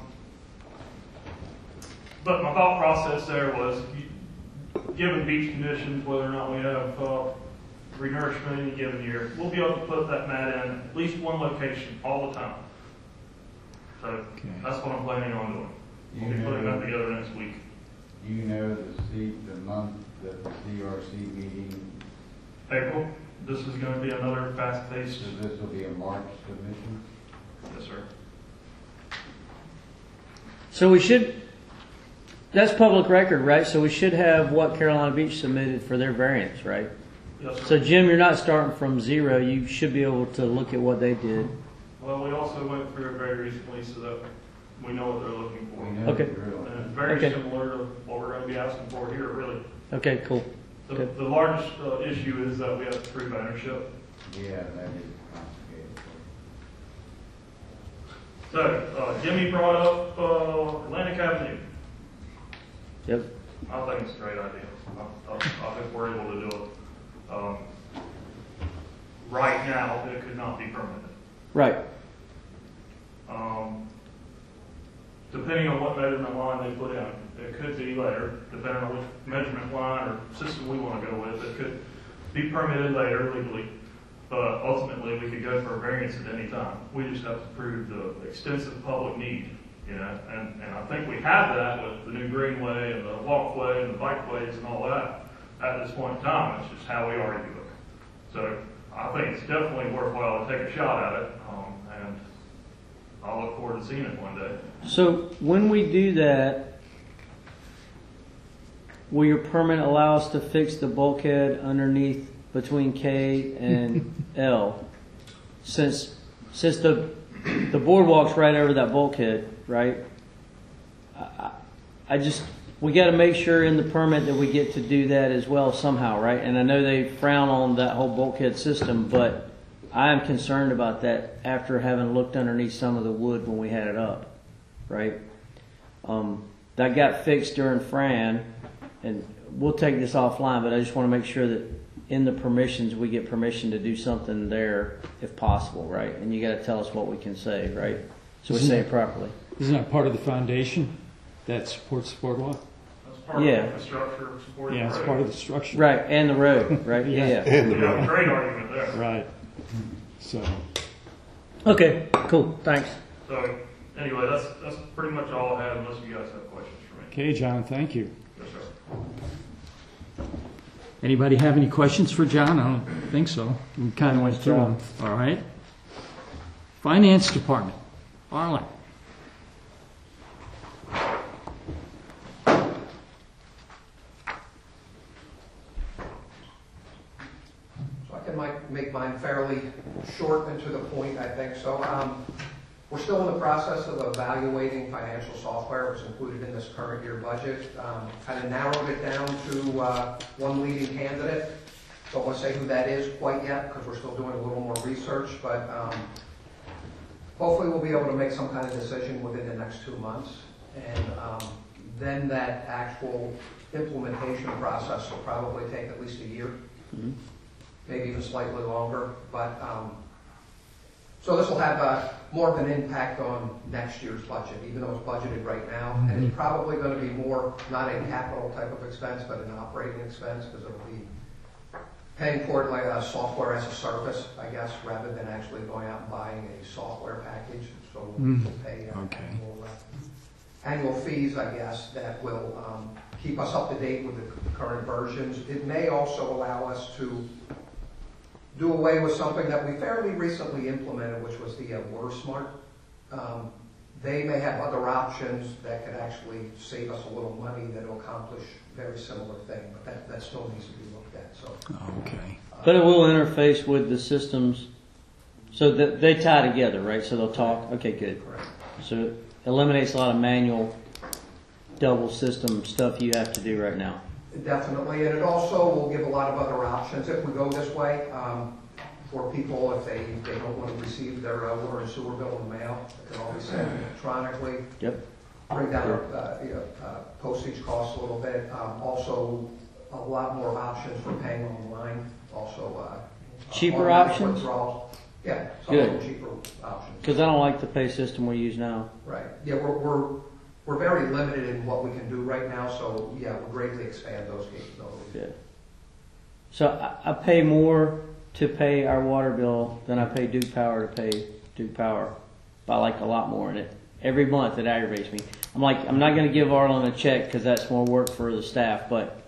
But my thought process there was, given beach conditions, whether or not we have renourishment in a given year, we'll be able to put that mat in at least one location all the time. So that's what I'm planning on doing. We'll be putting that together next week. Do you know the month that the CRC meeting, April, this is going to be another fast-paced. so this will be a March submission? Yes, sir. so we should. That's public record, right? So we should have what Carolina Beach submitted for their variance, right? Yes, sir. So Jim, you're not starting from 0. You should be able to look at what they did. Well, we also went through it very recently so that we know what they're looking for. We know Okay. the drill. And it's very Okay. similar to what we're going to be asking for here, really. Okay, cool. The largest issue is that we have to prove ownership. Yeah, that is complicated. So, Jimmy brought up Atlantic Avenue. Yep. I think it's a great idea. I think we're able to do it. Right now, it could not be permitted. Right. Depending on what measurement line they put in, it could be later, depending on which measurement line or system we want to go with. It could be permitted later legally, but ultimately we could go for a variance at any time. We just have to prove the extensive public need, you know, and I think we have that with the new greenway and the walkway and the bikeways and all that at this point in time. It's just how we already do it. So I think it's definitely worthwhile to take a shot at it, and I'll look forward to seeing it one day. So when we do that, will your permit allow us to fix the bulkhead underneath between K and L? Since the boardwalk's right over that bulkhead, right? We got to make sure in the permit that we get to do that as well somehow, right? And I know they frown on that whole bulkhead system, but I am concerned about that after having looked underneath some of the wood when we had it up, right? That got fixed during Fran, and we'll take this offline, but I just want to make sure that in the permissions we get permission to do something there if possible, right? And you got to tell us what we can say, right? So we say it properly. Isn't that part of the foundation that supports the boardwalk? That's part of the infrastructure supporting Yeah, the it's road. part of the structure. Right, and the road, right? Yeah. And the You have road. a great argument there. Right. So, Okay, cool, thanks. So anyway, that's pretty much all I had, unless you guys have questions for me. okay, John, thank you. Yes, sir. Anybody have any questions for John? I don't think so. We kind of went through them. All right. Finance Department. Arlen. So I can make mine fairly short and to the point, I think. So we're still in the process of evaluating financial software. It was included in this current year budget. Kind of narrowed it down to one leading candidate. Don't want to say who that is quite yet because we're still doing a little more research, but hopefully we'll be able to make some kind of decision within the next 2 months. And then that actual implementation process will probably take at least a year. Mm-hmm. Maybe even slightly longer, but so this will have more of an impact on next year's budget, even though it's budgeted right now. And it's probably going to be more, not a capital type of expense, but an operating expense, because it'll be paying for it like a software as a service, I guess, rather than actually going out and buying a software package. So we'll pay annual fees, I guess, that will keep us up to date with the current versions. It may also allow us to do away with something that we fairly recently implemented, which was the WaterSmart. They may have other options that could actually save us a little money that will accomplish a very similar thing, but that still needs to be looked at. So, Okay. But it will interface with the systems, so that they tie together, right? So they'll talk. Okay, good. correct. So it eliminates a lot of manual, double system stuff you have to do right now. Definitely, and it also will give a lot of other options if we go this way. For people, if they don't want to receive their water and sewer bill in the mail, it can all be sent electronically. Yep. Bring down postage costs a little bit. Also, a lot more options for paying online. Also, Cheaper automatic options? withdrawals. Yeah, some Good. of the cheaper options. Because I don't like the pay system we use now. Right. Yeah, we're very limited in what we can do right now. So yeah, we'll greatly expand those capabilities. Good. So I pay more to pay our water bill than I pay Duke Power to pay Duke Power, by like a lot more in it. Every month it aggravates me. I'm like, I'm not going to give Arlen a check because that's more work for the staff, but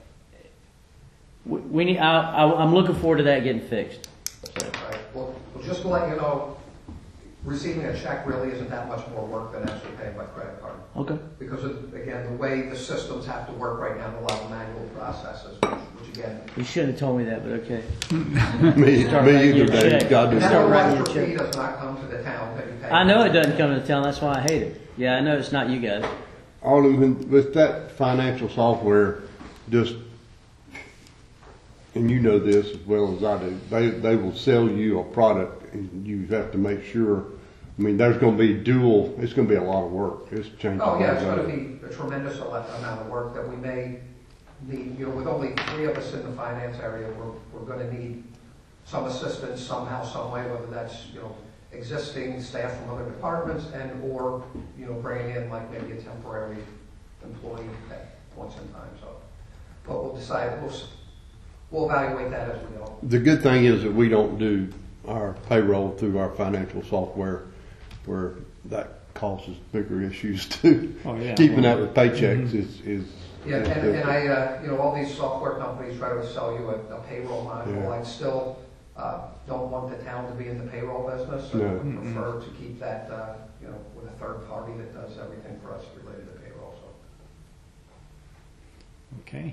we need. I'm looking forward to that getting fixed. Right. Well, just to let you know, receiving a check really isn't that much more work than actually paying by credit card. Okay. Because again, the way the systems have to work right now, a lot of manual processes, which again, You shouldn't have told me that, but okay. Me Start writing either, your Dave. check. God and knows. Start that writing your electric check. fee does not come to the town that you pay. I know it doesn't come to town. That's why I hate it. Yeah, I know it's not you guys. Arlen, with that financial software, just and you know this as well as I do, they will sell you a product and you have to make sure, I mean, there's gonna be it's gonna be a lot of work. It's changing. Oh, yeah, it's gonna be a tremendous amount of work that we may need, with only 3 of us in the finance area, we're gonna need some assistance somehow, some way, whether that's, existing staff from other departments or, bringing in like maybe a temporary employee at points in time, so. But we'll decide, we'll evaluate that as we go. The good thing is that we don't do our payroll through our financial software where that causes bigger issues too. Oh, yeah. Keeping that with paychecks is. Yeah, and I, all these software companies try to sell you a payroll module. Yeah. I still don't want the town to be in the payroll business. I No. would prefer to keep that, with a third party that does everything for us related to payroll, so. Okay.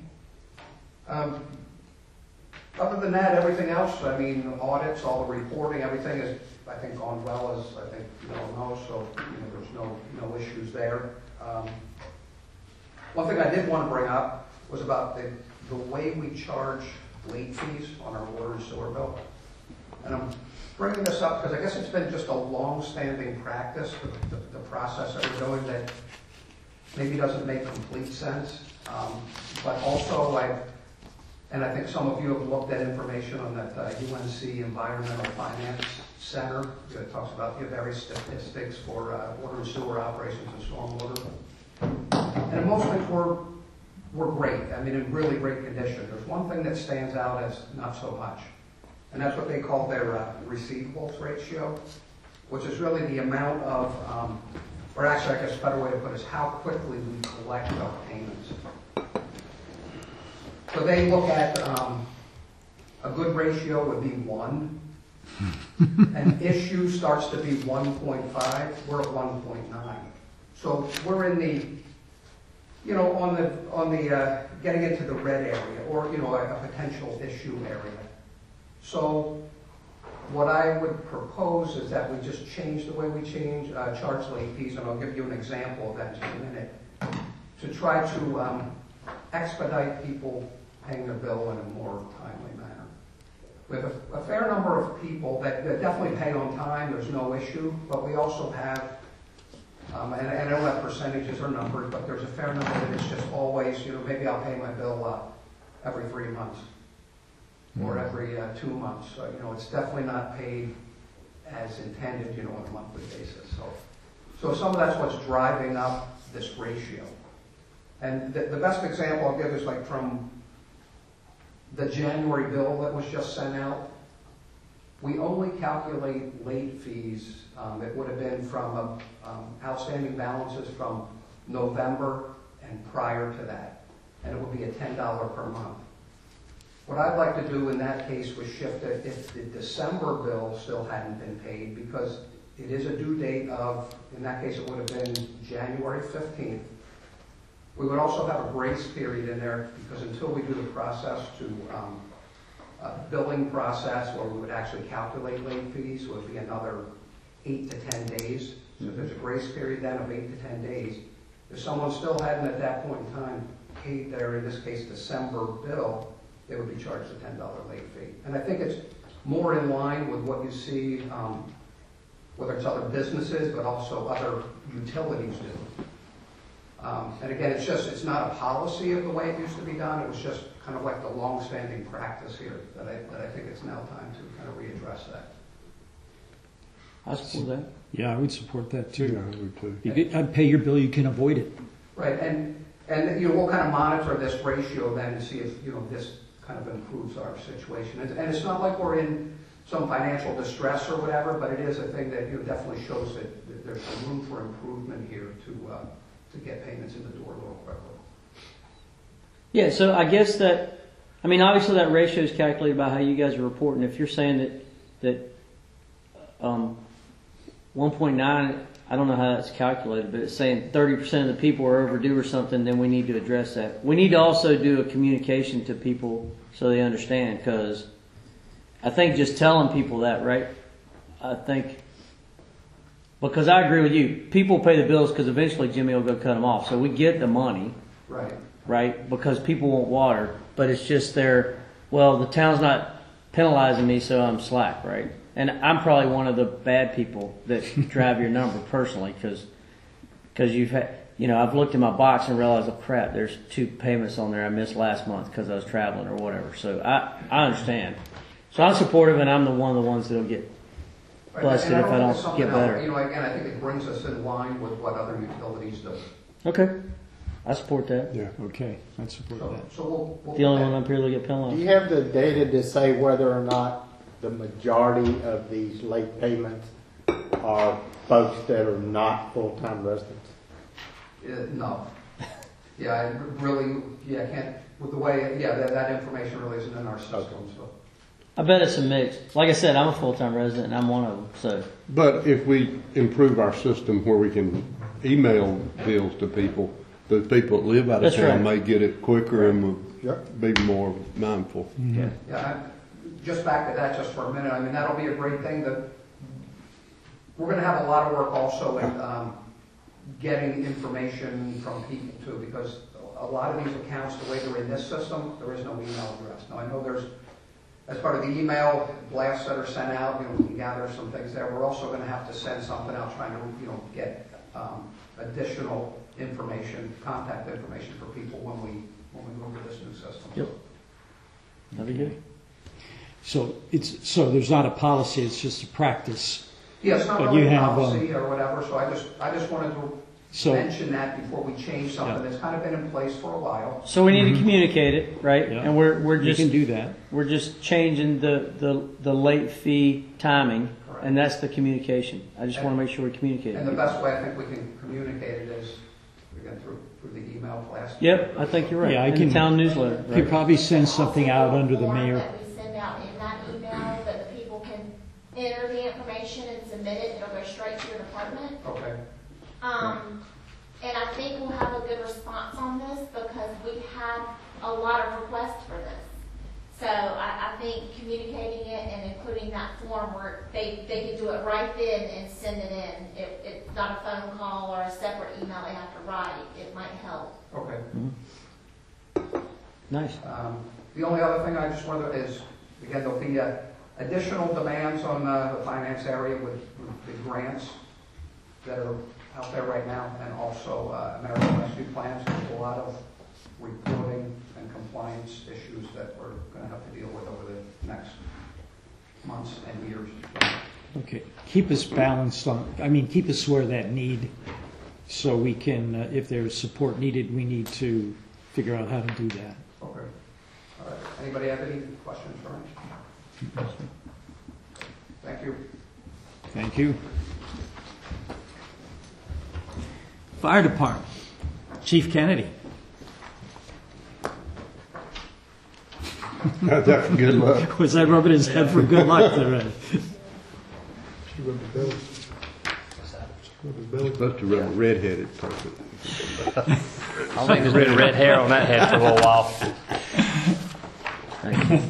Other than that, everything else, I mean, audits, all the reporting, everything is, I think, gone well, as I think you all know, so, there's no issues there. One thing I did want to bring up was about the way we charge late fees on our water and sewer bill. And I'm bringing this up because I guess it's been just a long-standing practice, the process that we're doing that maybe doesn't make complete sense. But also, and I think some of you have looked at information on that UNC Environmental Finance Center that talks about the various statistics for water and sewer operations and stormwater. And most things were great. I mean, in really great condition. There's one thing that stands out as not so much, and that's what they call their receivables ratio, which is really the amount of, or actually, I guess a better way to put it is how quickly we collect our payments. So they look at a good ratio would be 1. An issue starts to be 1.5. We're at 1.9. So we're in the, on the getting into the red area or, a potential issue area. So what I would propose is that we just change the way we charge late fees, and I'll give you an example of that in a minute, to try to expedite people paying their bill in a more timely manner. We have a fair number of people that definitely pay on time, there's no issue, but we also have, and I don't have percentages or numbers, but there's a fair number that it's just always, maybe I'll pay my bill every 3 months or every 2 months. So, it's definitely not paid as intended, on a monthly basis. So some of that's what's driving up this ratio. And the best example I'll give is like from the January bill that was just sent out. We only calculate late fees. It would have been from outstanding balances from November and prior to that. And it would be a $10 per month. What I'd like to do in that case was shift it if the December bill still hadn't been paid, because it is a due date of, in that case it would have been January 15th. We would also have a grace period in there, because until we do the process billing process where we would actually calculate late fees, it would be another 8 to 10 days. So there's a grace period then of 8 to 10 days. If someone still hadn't at that point in time paid their, in this case, December bill, they would be charged a $10 late fee. And I think it's more in line with what you see, whether it's other businesses, but also other utilities do. And again, it's not a policy of the way it used to be done. It was just kind of like the long-standing practice here that I think it's now time to kind of readdress that. I support that. Yeah, I would support that too. Yeah, I would too. I'd pay your bill, you can avoid it. Right, and we'll kind of monitor this ratio then to see if this kind of improves our situation. And it's not like we're in some financial distress or whatever, but it is a thing that definitely shows that there's some room for improvement here to get payments in the door a little quicker. Yeah, so I guess obviously that ratio is calculated by how you guys are reporting. If you're saying that 1.9, I don't know how that's calculated, but it's saying 30% of the people are overdue or something, then we need to address that. We need to also do a communication to people so they understand, because I think just telling people that, right? Because I agree with you. People pay the bills because eventually Jimmy will go cut them off. So we get the money, Right. right? Because people want water, but it's just they're well, the town's not penalizing me, so I'm slack, right? And I'm probably one of the bad people that drive your number personally, because you've had, I've looked in my box and realized, oh crap, there's 2 payments on there I missed last month because I was traveling or whatever. So I understand. So I'm supportive, and I'm one of the ones that'll get busted if I don't get better. Again, I think it brings us in line with what other utilities do. Okay, I support that. Yeah. Okay, I support that. So we'll The only one up here that'll get Do penalized. you have the data to say whether or not the majority of these late payments are folks that are not full-time residents? No. Yeah, I really, I can't, with the way, that information really isn't in our system, so. I bet it's a mix. Like I said, I'm a full-time resident, and I'm one of them. So But if we improve our system where we can email bills to people, the people that live out of That's town right. may get it quicker and will Yep. be more mindful. yeah. Just back to that just for a minute, I mean, that'll be a great thing that, we're gonna have a lot of work also in, getting information from people too, because a lot of these accounts, the way they're in this system, there is no email address. Now, I know there's, as part of the email blasts that are sent out, we can gather some things there. We're also gonna have to send something out trying to, get, additional information, contact information for people when we move to this new system. Yep. That'd be good. So there's not a policy, it's just a practice. Yeah, it's not But really you a have, policy or whatever, so I just wanted to So, mention that before we change something that's kind of been in place for a while. So we need to communicate it, right? Yeah. And we're you just can do that. we're just changing the late fee timing, Correct. and that's the communication. I just want to make sure we're communicating. And the best way I think we can communicate it is, again, through the email blast. Yep, I think you're right. Yeah, I In can- the town newsletter. You could Right? probably send something out Also, under the form mayor. that we send out in that email, that the people can enter the information and submit it, it'll go straight to your department. Okay. And I think we'll have a good response on this because we've had a lot of requests for this. So I think communicating it and including that form where they can do it right then and send it in. It's not a phone call or a separate email they have to write. It might help. Okay. Nice. The only other thing I just wanted to is, again, there'll be additional demands on the finance area with the grants that are out there right now, and also American Rescue Plans. There's a lot of reporting and compliance issues that we're going to have to deal with over the next months and years. Okay, keep us balanced keep us where that need, so we can, if there's support needed, we need to figure out how to do that. Okay. All right. Anybody have any questions for me? Thank you. Thank you. Fire Department, Chief Kennedy. How's that for good luck? Was that rubbing his head for good luck there? She rubbed his belly. Rubbed his belly. Supposed to rub a red-headed person. I think there's been red hair on that head for a little while. Thank you.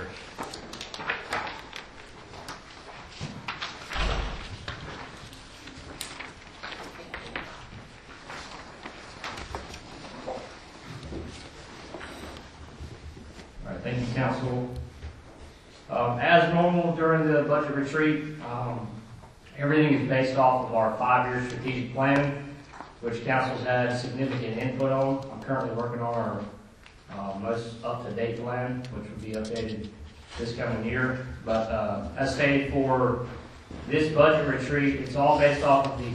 All right, thank you, council. As normal during the budget retreat, everything is based off of our 5-year strategic plan, which council's had significant input on. I'm currently working on our most up-to-date plan, which will be updated this coming year. But as stated for this budget retreat, it's all based off of the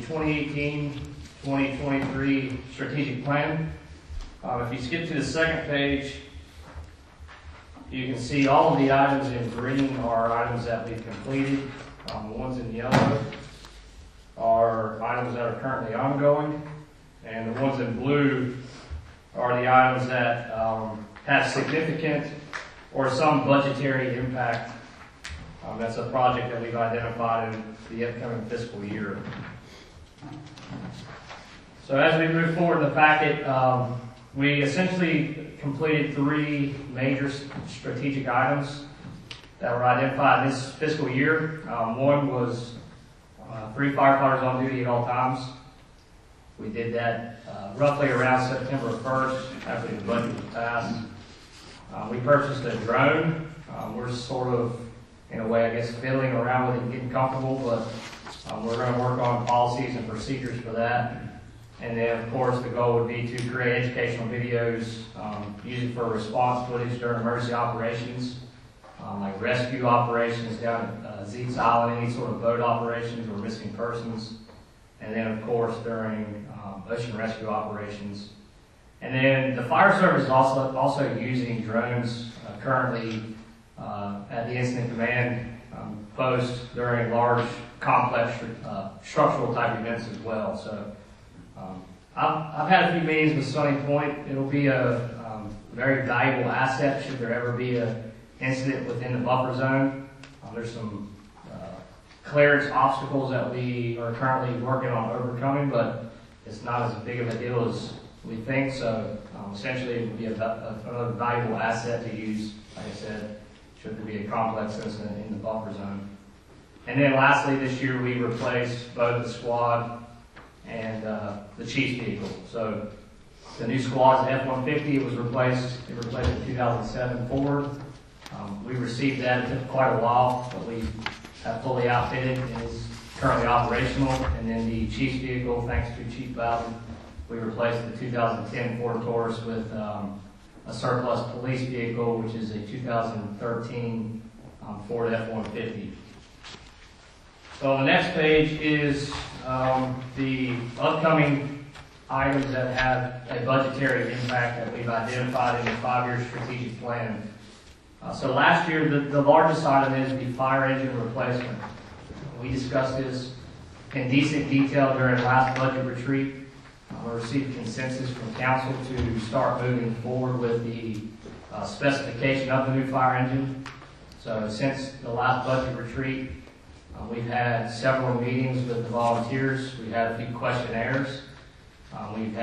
2018-2023 strategic plan. If you skip to the second page, you can see all of the items in green are items that we've completed. The ones in yellow are items that are currently ongoing. And the ones in blue are the items that have significant or some budgetary impact. That's a project that we've identified in the upcoming fiscal year. So as we move forward in the packet, we essentially completed 3 major strategic items that were identified this fiscal year. One was 3 firefighters on duty at all times. We did that roughly around September 1st after the budget was passed. We purchased a drone. We're sort of, in a way, I guess, fiddling around with it, getting comfortable, but we're going to work on policies and procedures for that. And then, of course, the goal would be to create educational videos, use it for response footage during emergency operations, like rescue operations down at Zeke's Island, any sort of boat operations or missing persons. And then, of course, during ocean rescue operations. And then the fire service is also using drones currently at the incident command post during large, complex structural type events as well. So I've had a few meetings with Sunny Point. It'll be a very valuable asset should there ever be an incident within the buffer zone. There's some clearance obstacles that we are currently working on overcoming, but it's not as big of a deal as we think. So essentially it would be another valuable asset to use, like I said, should there be a complex incident in the buffer zone. And then lastly, this year we replaced both the squad and the chief's vehicle. So the new squad's F-150, it replaced the 2007 Ford. We received that. It took quite a while, but we have fully outfitted and is currently operational. And then the chief's vehicle, thanks to Chief Bowden, we replaced the 2010 Ford Taurus with a surplus police vehicle, which is a 2013 Ford F-150. So on the next page is the upcoming items that have a budgetary impact that we've identified in the 5-year strategic plan. So last year, the largest item is the fire engine replacement. We discussed this in decent detail during last budget retreat. We received consensus from council to start moving forward with the specification of the new fire engine. So since the last budget retreat, we've had several meetings with the volunteers. We've had a few questionnaires. We've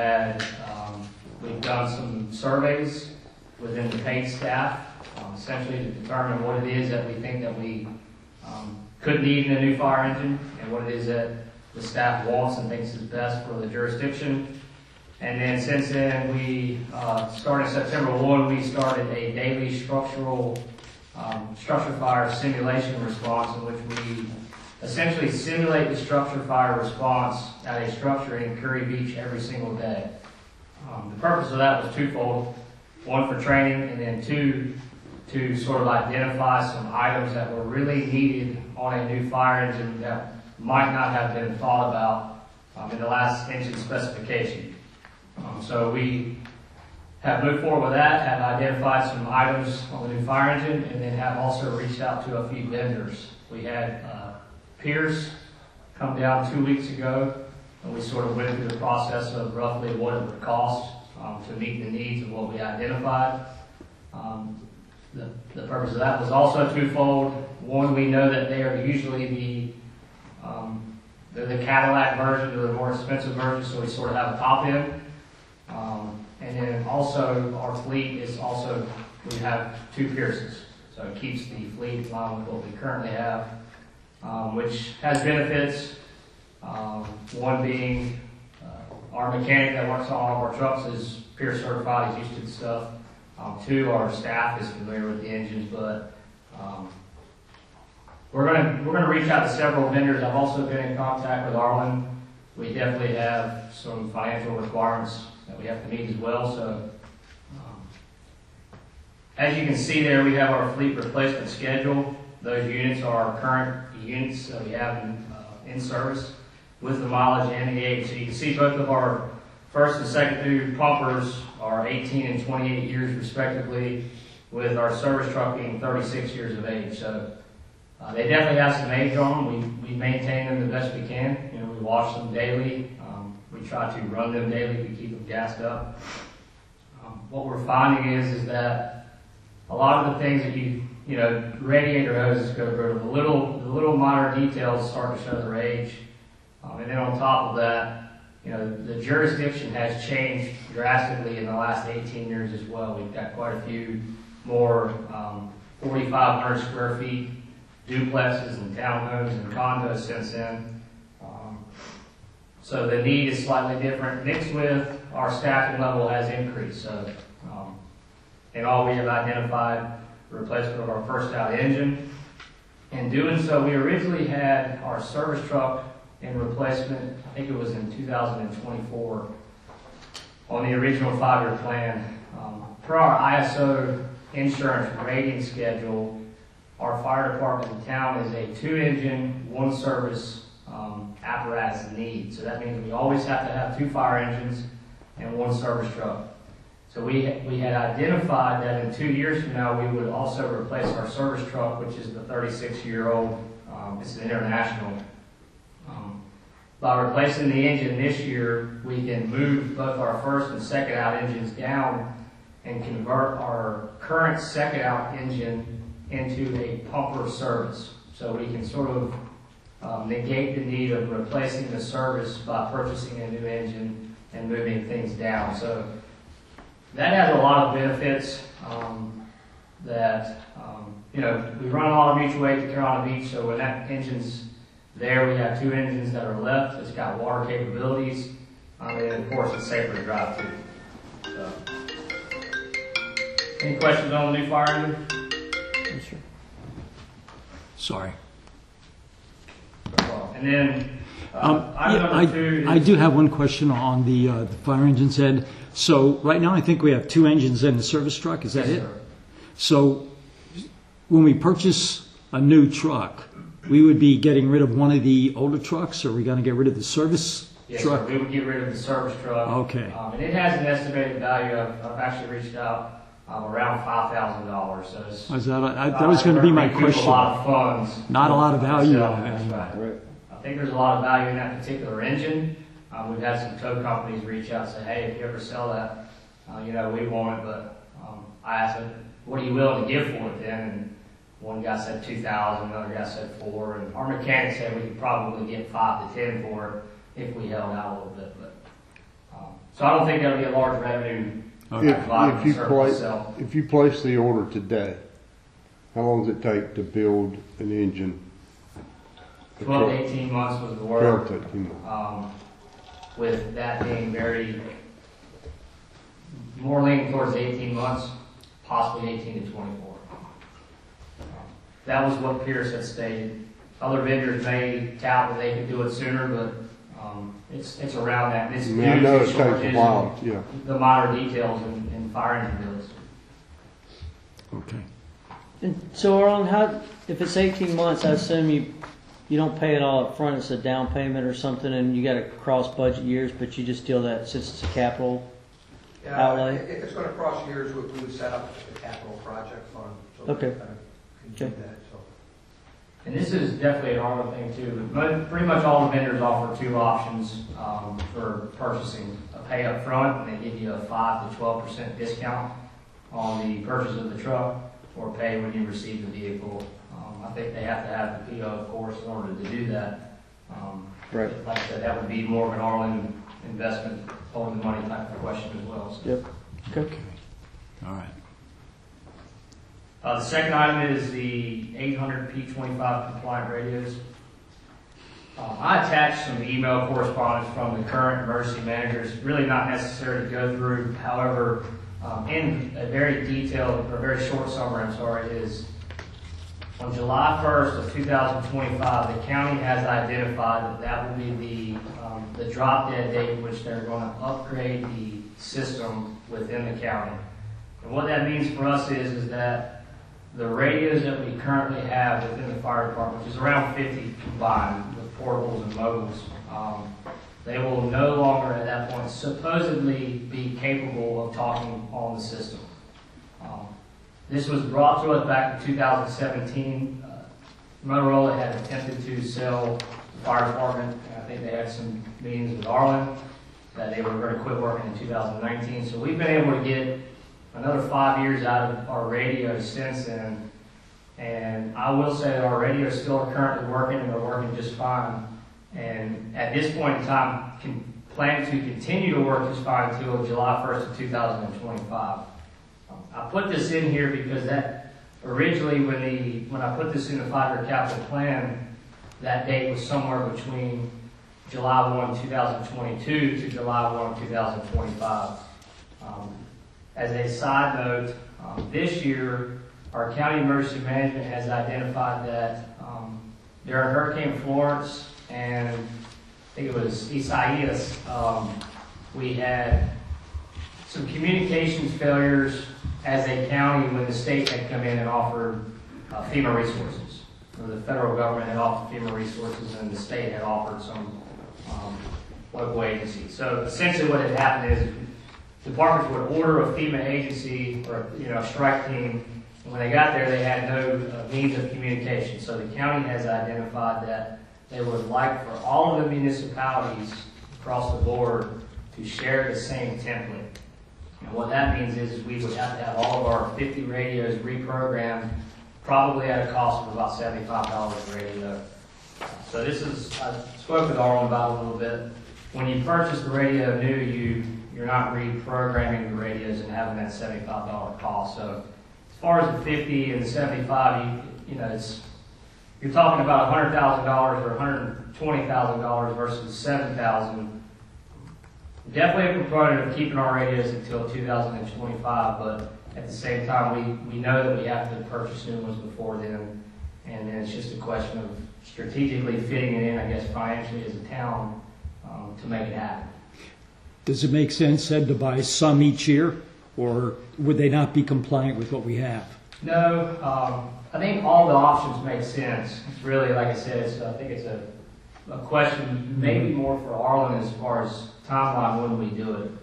done some surveys within the paid staff, essentially to determine what it is that we think that we could need in a new fire engine and what it is that the staff wants and thinks is best for the jurisdiction. And then since then, we started September 1, we started a daily structure fire simulation response in which we essentially simulate the structure fire response at a structure in Curry Beach every single day. The purpose of that was twofold. One, for training, and then two, to sort of identify some items that were really needed on a new fire engine that might not have been thought about in the last engine specification. So we have moved forward with that, have identified some items on the new fire engine, and then have also reached out to a few vendors. We had Pierce come down 2 weeks ago, and we sort of went through the process of roughly what it would cost to meet the needs of what we identified. The purpose of that was also twofold. One, we know that they are usually they're the Cadillac version, or the more expensive version, so we sort of have a top end. And then also our fleet is also, we have 2 Pierces, so it keeps the fleet in line with what we currently have, which has benefits. One being our mechanic that works on all of our trucks is Pierce certified, he's used to the stuff. 2, our staff is familiar with the engines, but we're gonna reach out to several vendors. I've also been in contact with Arlen. We definitely have some financial requirements that we have to meet as well. So as you can see there, we have our fleet replacement schedule. Those units are our current units that we have in service with the mileage and the age. So you can see both of our first and second new pumpers are 18 and 28 years respectively, with our service truck being 36 years of age. So they definitely have some age on them. We maintain them the best we can. You know, we wash them daily. We try to run them daily to keep them gassed up. What we're finding is that a lot of the things that radiator hoses go through, the little minor details start to show their age. And then on top of that, the jurisdiction has changed drastically in the last 18 years as well. We've got quite a few more 4,500 square feet duplexes and townhomes and condos since then. So the need is slightly different, mixed with our staffing level has increased. So In all, we have identified replacement of our first out engine. In doing so, we originally had our service truck in replacement, I think it was in 2024, on the original 5-year plan. Per our ISO insurance rating schedule, our fire department in town is a 2-engine, 1-service apparatus need. So that means we always have to have 2 fire engines and 1 service truck. So we had identified that in 2 years from now, we would also replace our service truck, which is the 36-year-old, it's an International. By replacing the engine this year, we can move both our first and second out engines down and convert our current second out engine into a pumper service. So we can sort of negate the need of replacing the service by purchasing a new engine and moving things down. So that has a lot of benefits you know, we run a lot of mutual aid to Carolina Beach, so when that engine's there, we have 2 engines that are left. It's got water capabilities, and of course it's safer to drive too. So. Any questions on the new fire engine? Yes, sir. Sorry. And then item number 2 is, I do have one question on the fire engine said. So right now I think we have 2 engines in the service truck. Is that Yes, it? sir. So when we purchase a new truck, we would be getting rid of one of the older trucks, or are we going to get rid of the service Yes, truck? sir. We would get rid of the service truck. Okay. And it has an estimated value of, I've actually reached out, around $5,000. So it's, That was going to be my recoup question. A lot of funds. Not a lot of value. That's right. I think there's a lot of value in that particular engine. We've had some tow companies reach out and say, hey, if you ever sell that, you know, we want it. But I asked them, what are you willing to give for it then? And one guy said $2,000, another guy said $4,000, and our mechanic said we could probably get $5,000 to $10,000 for it if we held out a little bit. But so I don't think that'll be a large revenue. If you place the order today, how long does it take to build an engine? 12 to 18 months was the word. 12 to 18 months. With that being more leaning towards 18 months, possibly 18 to 24. That was what Pierce had stated. Other vendors may tout that they could do it sooner, but it's around that. It's I know it takes a while. Yeah. The minor details in fire engine builds. Okay. And so, Arlen, if it's 18 months, I assume you don't pay it all up front. It's a down payment or something, and you got to cross budget years, but you just deal that since it's a capital outlay. If it's going to cross years, we would set up a capital project fund. So Okay. we can do that. So. And this is definitely an Arlen thing too. But pretty much all the vendors offer 2 options for purchasing: a pay up front, and they give you a 5 to 12% discount on the purchase of the truck, or pay when you receive the vehicle. I think they have to have the PO, of course, in order to do that. Right. Like I said, that would be more of an Arlen investment, holding the money type of question as well. So. Yep. Okay. All right. The second item is the 800 P25 compliant radios. I attached some email correspondence from the current emergency managers. Really not necessary to go through. However, in a very detailed, or very short summary, is on July 1st of 2025, the county has identified that will be the drop dead date in which they're going to upgrade the system within the county. And what that means for us is that the radios that we currently have within the fire department, which is around 50 combined with portables and mobiles, they will no longer at that point supposedly be capable of talking on the system. This was brought to us back in 2017. Motorola had attempted to sell the fire department, and I think they had some meetings with Arlen that they were going to quit working in 2019. So we've been able to get another 5 years out of our radios since then. And I will say that our radios still are currently working, and they're working just fine. And at this point in time, can plan to continue to work just fine until July 1st of 2025. I put this in here because that originally, when I put this in the 5-year capital plan, that date was somewhere between July 1, 2022 to July 1, 2025. As a side note, This year, our county emergency management has identified that during Hurricane Florence and I think it was Isaias, we had some communications failures as a county when the state had come in and offered FEMA resources. Or the federal government had offered FEMA resources and the state had offered some local agencies. So essentially what had happened is departments would order a FEMA agency or a strike team, and when they got there they had no means of communication. So the county has identified that they would like for all of the municipalities across the board to share the same template. And what that means is we would have to have all of our 50 radios reprogrammed, probably at a cost of about $75 a radio. So this is, I spoke with Arlen about it a little bit. When you purchase the radio new, you're not reprogramming the radios and having that $75 cost. So as far as the 50 and the 75, you're talking about $100,000 or $120,000 versus $7,000. Definitely a proponent of keeping our radios until 2025, but at the same time, we know that we have to purchase new ones before then, and then it's just a question of strategically fitting it in, I guess, financially as a town to make it happen. Does it make sense, Ed, to buy some each year, or would they not be compliant with what we have? No, I think all the options make sense. It's really, like I said, I think it's a question maybe more for Arlen as far as timeline when we do it.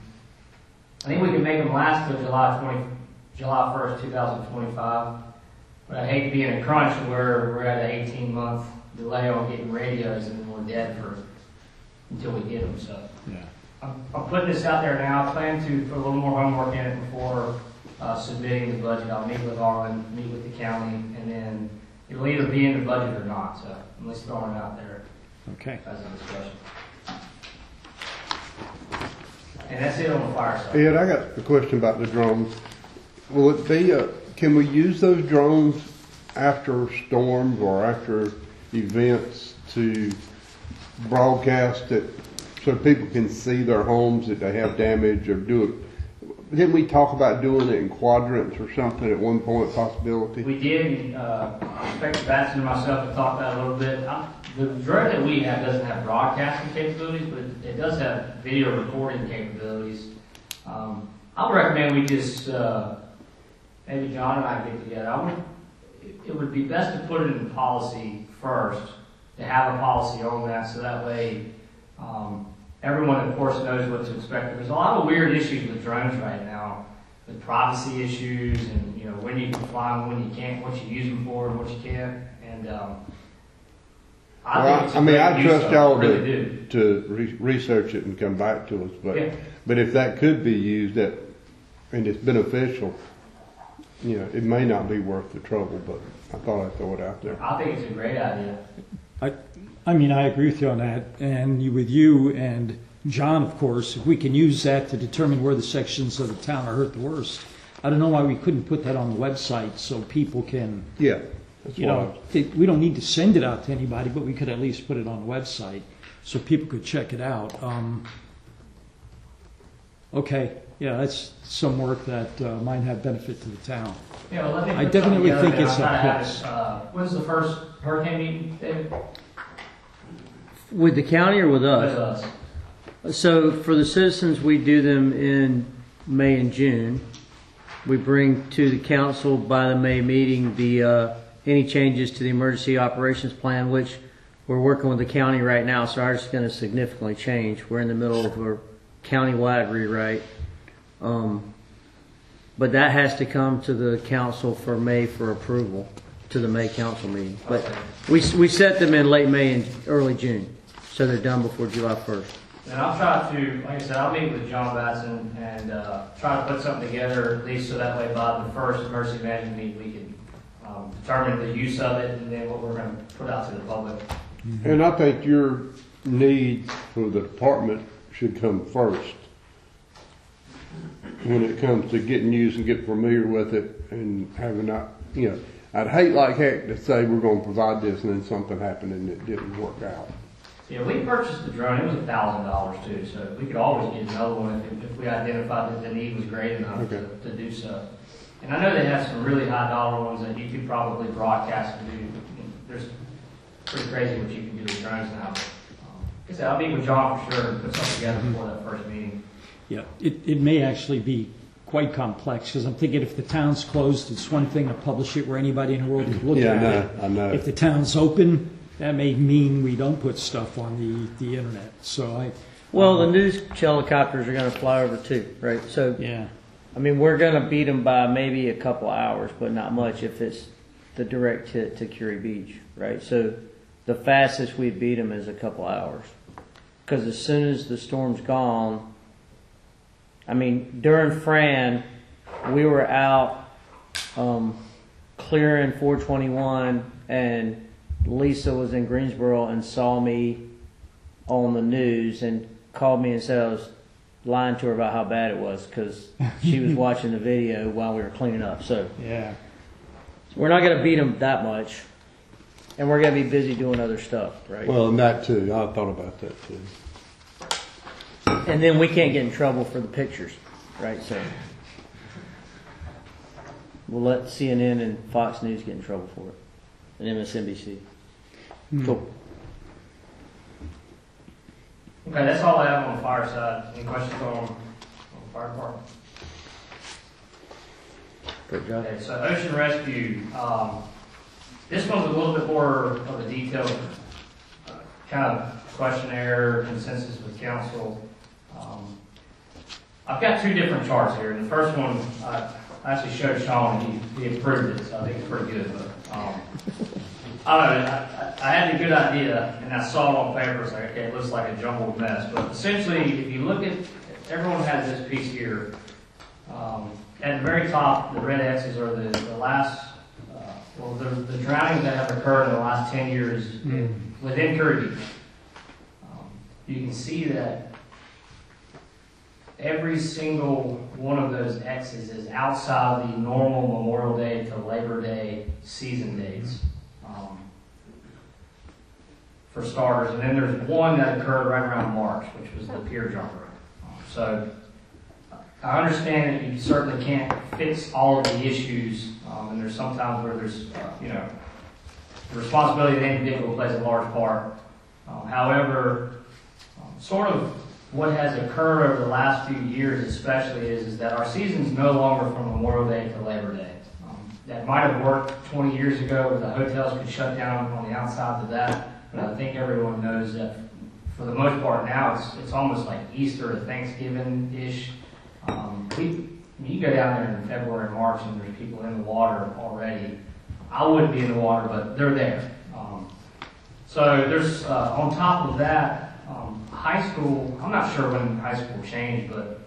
I think we can make them last till July 1st, 2025. But I hate to be in a crunch where we're at an 18-month delay on getting radios and we're dead until we get them. So yeah. I'm putting this out there now. I plan to put a little more homework in it before submitting the budget. I'll meet with Arlen, meet with the county, and then it'll either be in the budget or not. So I'm just throwing it out there Okay. as a discussion. And that's it on the fire side. Ed, I got a question about the drones. Will it be, can we use those drones after storms or after events to broadcast it so people can see their homes that they have damage, or do it? Didn't we talk about doing it in quadrants or something at one point, possibility? We did. Inspector Batson and myself have talked about it a little bit. The drone that we have doesn't have broadcasting capabilities, but it does have video recording capabilities. I would recommend we just, maybe John and I get together. It would be best to put it in policy first, to have a policy on that, so that way everyone, of course, knows what to expect. There's a lot of weird issues with drones right now, with privacy issues, and when you can fly them, when you can't, what you use them for, and what you can't. And I trust y'all to research it and come back to us, but if that could be used and it's beneficial, it may not be worth the trouble, but I thought I'd throw it out there. I think it's a great idea. I agree with you on that, and with you and John, of course, if we can use that to determine where the sections of the town are hurt the worst. I don't know why we couldn't put that on the website so people can... Yeah. We don't need to send it out to anybody, but we could at least put it on the website so people could check it out. Okay, yeah, that's some work that might have benefit to the town. Yeah, well, I definitely think it's a plus. When's the first hurricane meeting, David? With the county or with us? With us. So for the citizens, we do them in May and June. We bring to the council by the May meeting any changes to the emergency operations plan, which we're working with the county right now, so ours is going to significantly change. We're in the middle of a county-wide rewrite. But that has to come to the council for May for approval, to the May council meeting. But we set them in late May and early June, so they're done before July 1st. And I'll try to, like I said, I'll meet with John Batson and try to put something together, at least so that way by the first emergency management meeting we can determine the use of it and then what we're going to put out to the public. Mm-hmm. And I think your need for the department should come first when it comes to getting used and get familiar with it and having I'd hate like heck to say we're going to provide this and then something happened and it didn't work out. Yeah, we purchased the drone. It was $1,000 too, so we could always get another one if we identified that the need was great enough to do so. And I know they have some really high dollar ones that you could probably broadcast and do. There's pretty crazy what you can do with drones now. But, like I said, I'll meet with John for sure and put something together before that first meeting. Yeah, it may actually be quite complex, because I'm thinking if the town's closed, it's one thing to publish it where anybody in the world can look at it. I know. If the town's open, that may mean we don't put stuff on the internet. So Well, the news helicopters are going to fly over too, right? So, yeah. I mean, we're going to beat them by maybe a couple hours, but not much if it's the direct hit to Curie Beach, right? So the fastest we beat them is a couple hours. Because as soon as the storm's gone, I mean, during Fran, we were out clearing 421, and Lisa was in Greensboro and saw me on the news and called me and said I was lying to her about how bad it was because she was watching the video while we were cleaning up. So Yeah. we're not going to beat them that much, and we're going to be busy doing other stuff, right? Well, and that too. I thought about that too. And then we can't get in trouble for the pictures, right? So we'll let CNN and Fox News get in trouble for it, and MSNBC. Cool. Okay, that's all I have on the fire side. Any questions on the fire department? Great job. Okay, so ocean rescue. This one's a little bit more of a detailed kind of questionnaire consensus with council. I've got two different charts here. And the first one I actually showed Sean, and he approved it, so I think it's pretty good. But I don't know. I had a good idea, and I saw it on paper. It's like, okay, it looks like a jumbled mess. But essentially, if you look at, everyone has this piece here. At the very top, the red X's are the last, the drownings that have occurred in the last 10 years within Curry Beach. You can see that every single one of those X's is outside the normal Memorial Day to Labor Day season dates. For starters, and then there's one that occurred right around March, which was the pier jumper. So I understand that you certainly can't fix all of the issues, and there's sometimes where there's, the responsibility of the individual plays a large part. However, sort of what has occurred over the last few years especially is that our season's no longer from Memorial Day to Labor Day. That might have worked 20 years ago where the hotels could shut down on the outside of that. But I think everyone knows that for the most part now it's almost like Easter or Thanksgiving-ish. You go down there in February and March and there's people in the water already. I wouldn't be in the water, but they're there. So there's, on top of that, high school, I'm not sure when high school changed, but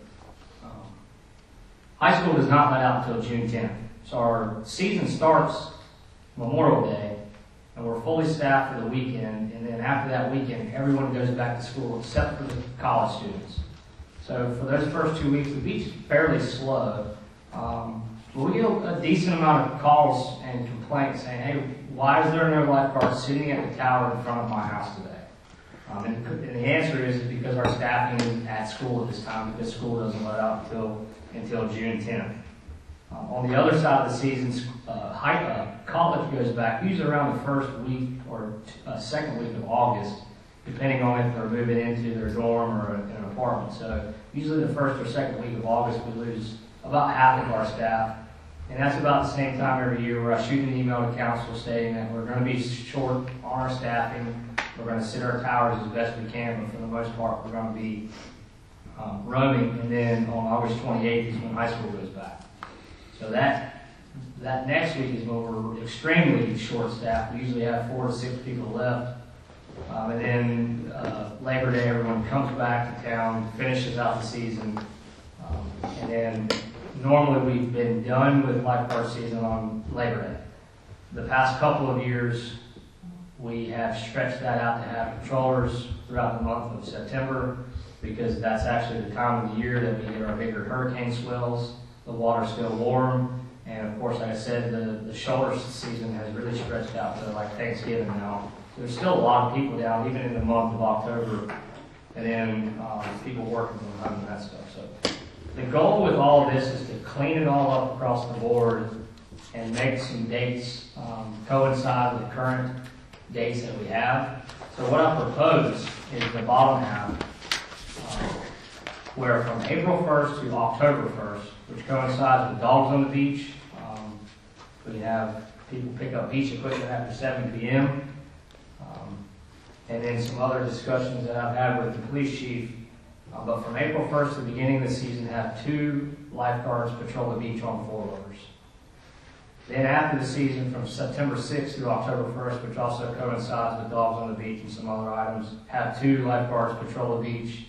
high school does not let out until June 10th. So our season starts Memorial Day, and we're fully staffed for the weekend, and then after that weekend, everyone goes back to school except for the college students. So for those first 2 weeks, the beach is fairly slow. But we get a decent amount of calls and complaints saying, hey, why is there no lifeguard sitting at the tower in front of my house today? And the answer is because our staffing is at school at this time, because school doesn't let out until June 10th. On the other side of the season, college goes back usually around the first week or second week of August, depending on if they're moving into their dorm or an apartment. So usually the first or second week of August, we lose about half of our staff. And that's about the same time every year where I shoot an email to council stating that we're going to be short on our staffing. We're going to sit our towers as best we can, but for the most part, we're going to be roaming. And then on August 28th is when high school goes back. So that next week is when we're extremely short-staffed. We usually have 4 to 6 people left. And then Labor Day, everyone comes back to town, finishes out the season. And then normally we've been done with lifeguard season on Labor Day. The past couple of years, we have stretched that out to have controllers throughout the month of September, because that's actually the time of the year that we get our bigger hurricane swells. The water's still warm, and of course, like I said, the shoulder season has really stretched out to like Thanksgiving now. So there's still a lot of people down, even in the month of October, and then people working from home and that stuff. So The goal with all of this is to clean it all up across the board and make some dates coincide with the current dates that we have. So what I propose is the bottom half, where from April 1st to October 1st, which coincides with Dogs on the Beach, we have people pick up beach equipment after 7 p.m. And then some other discussions that I've had with the police chief. But from April 1st to the beginning of the season, have 2 lifeguards patrol the beach on 4-wheelers. Then after the season, from September 6th through October 1st, which also coincides with Dogs on the Beach and some other items, have 2 lifeguards patrol the beach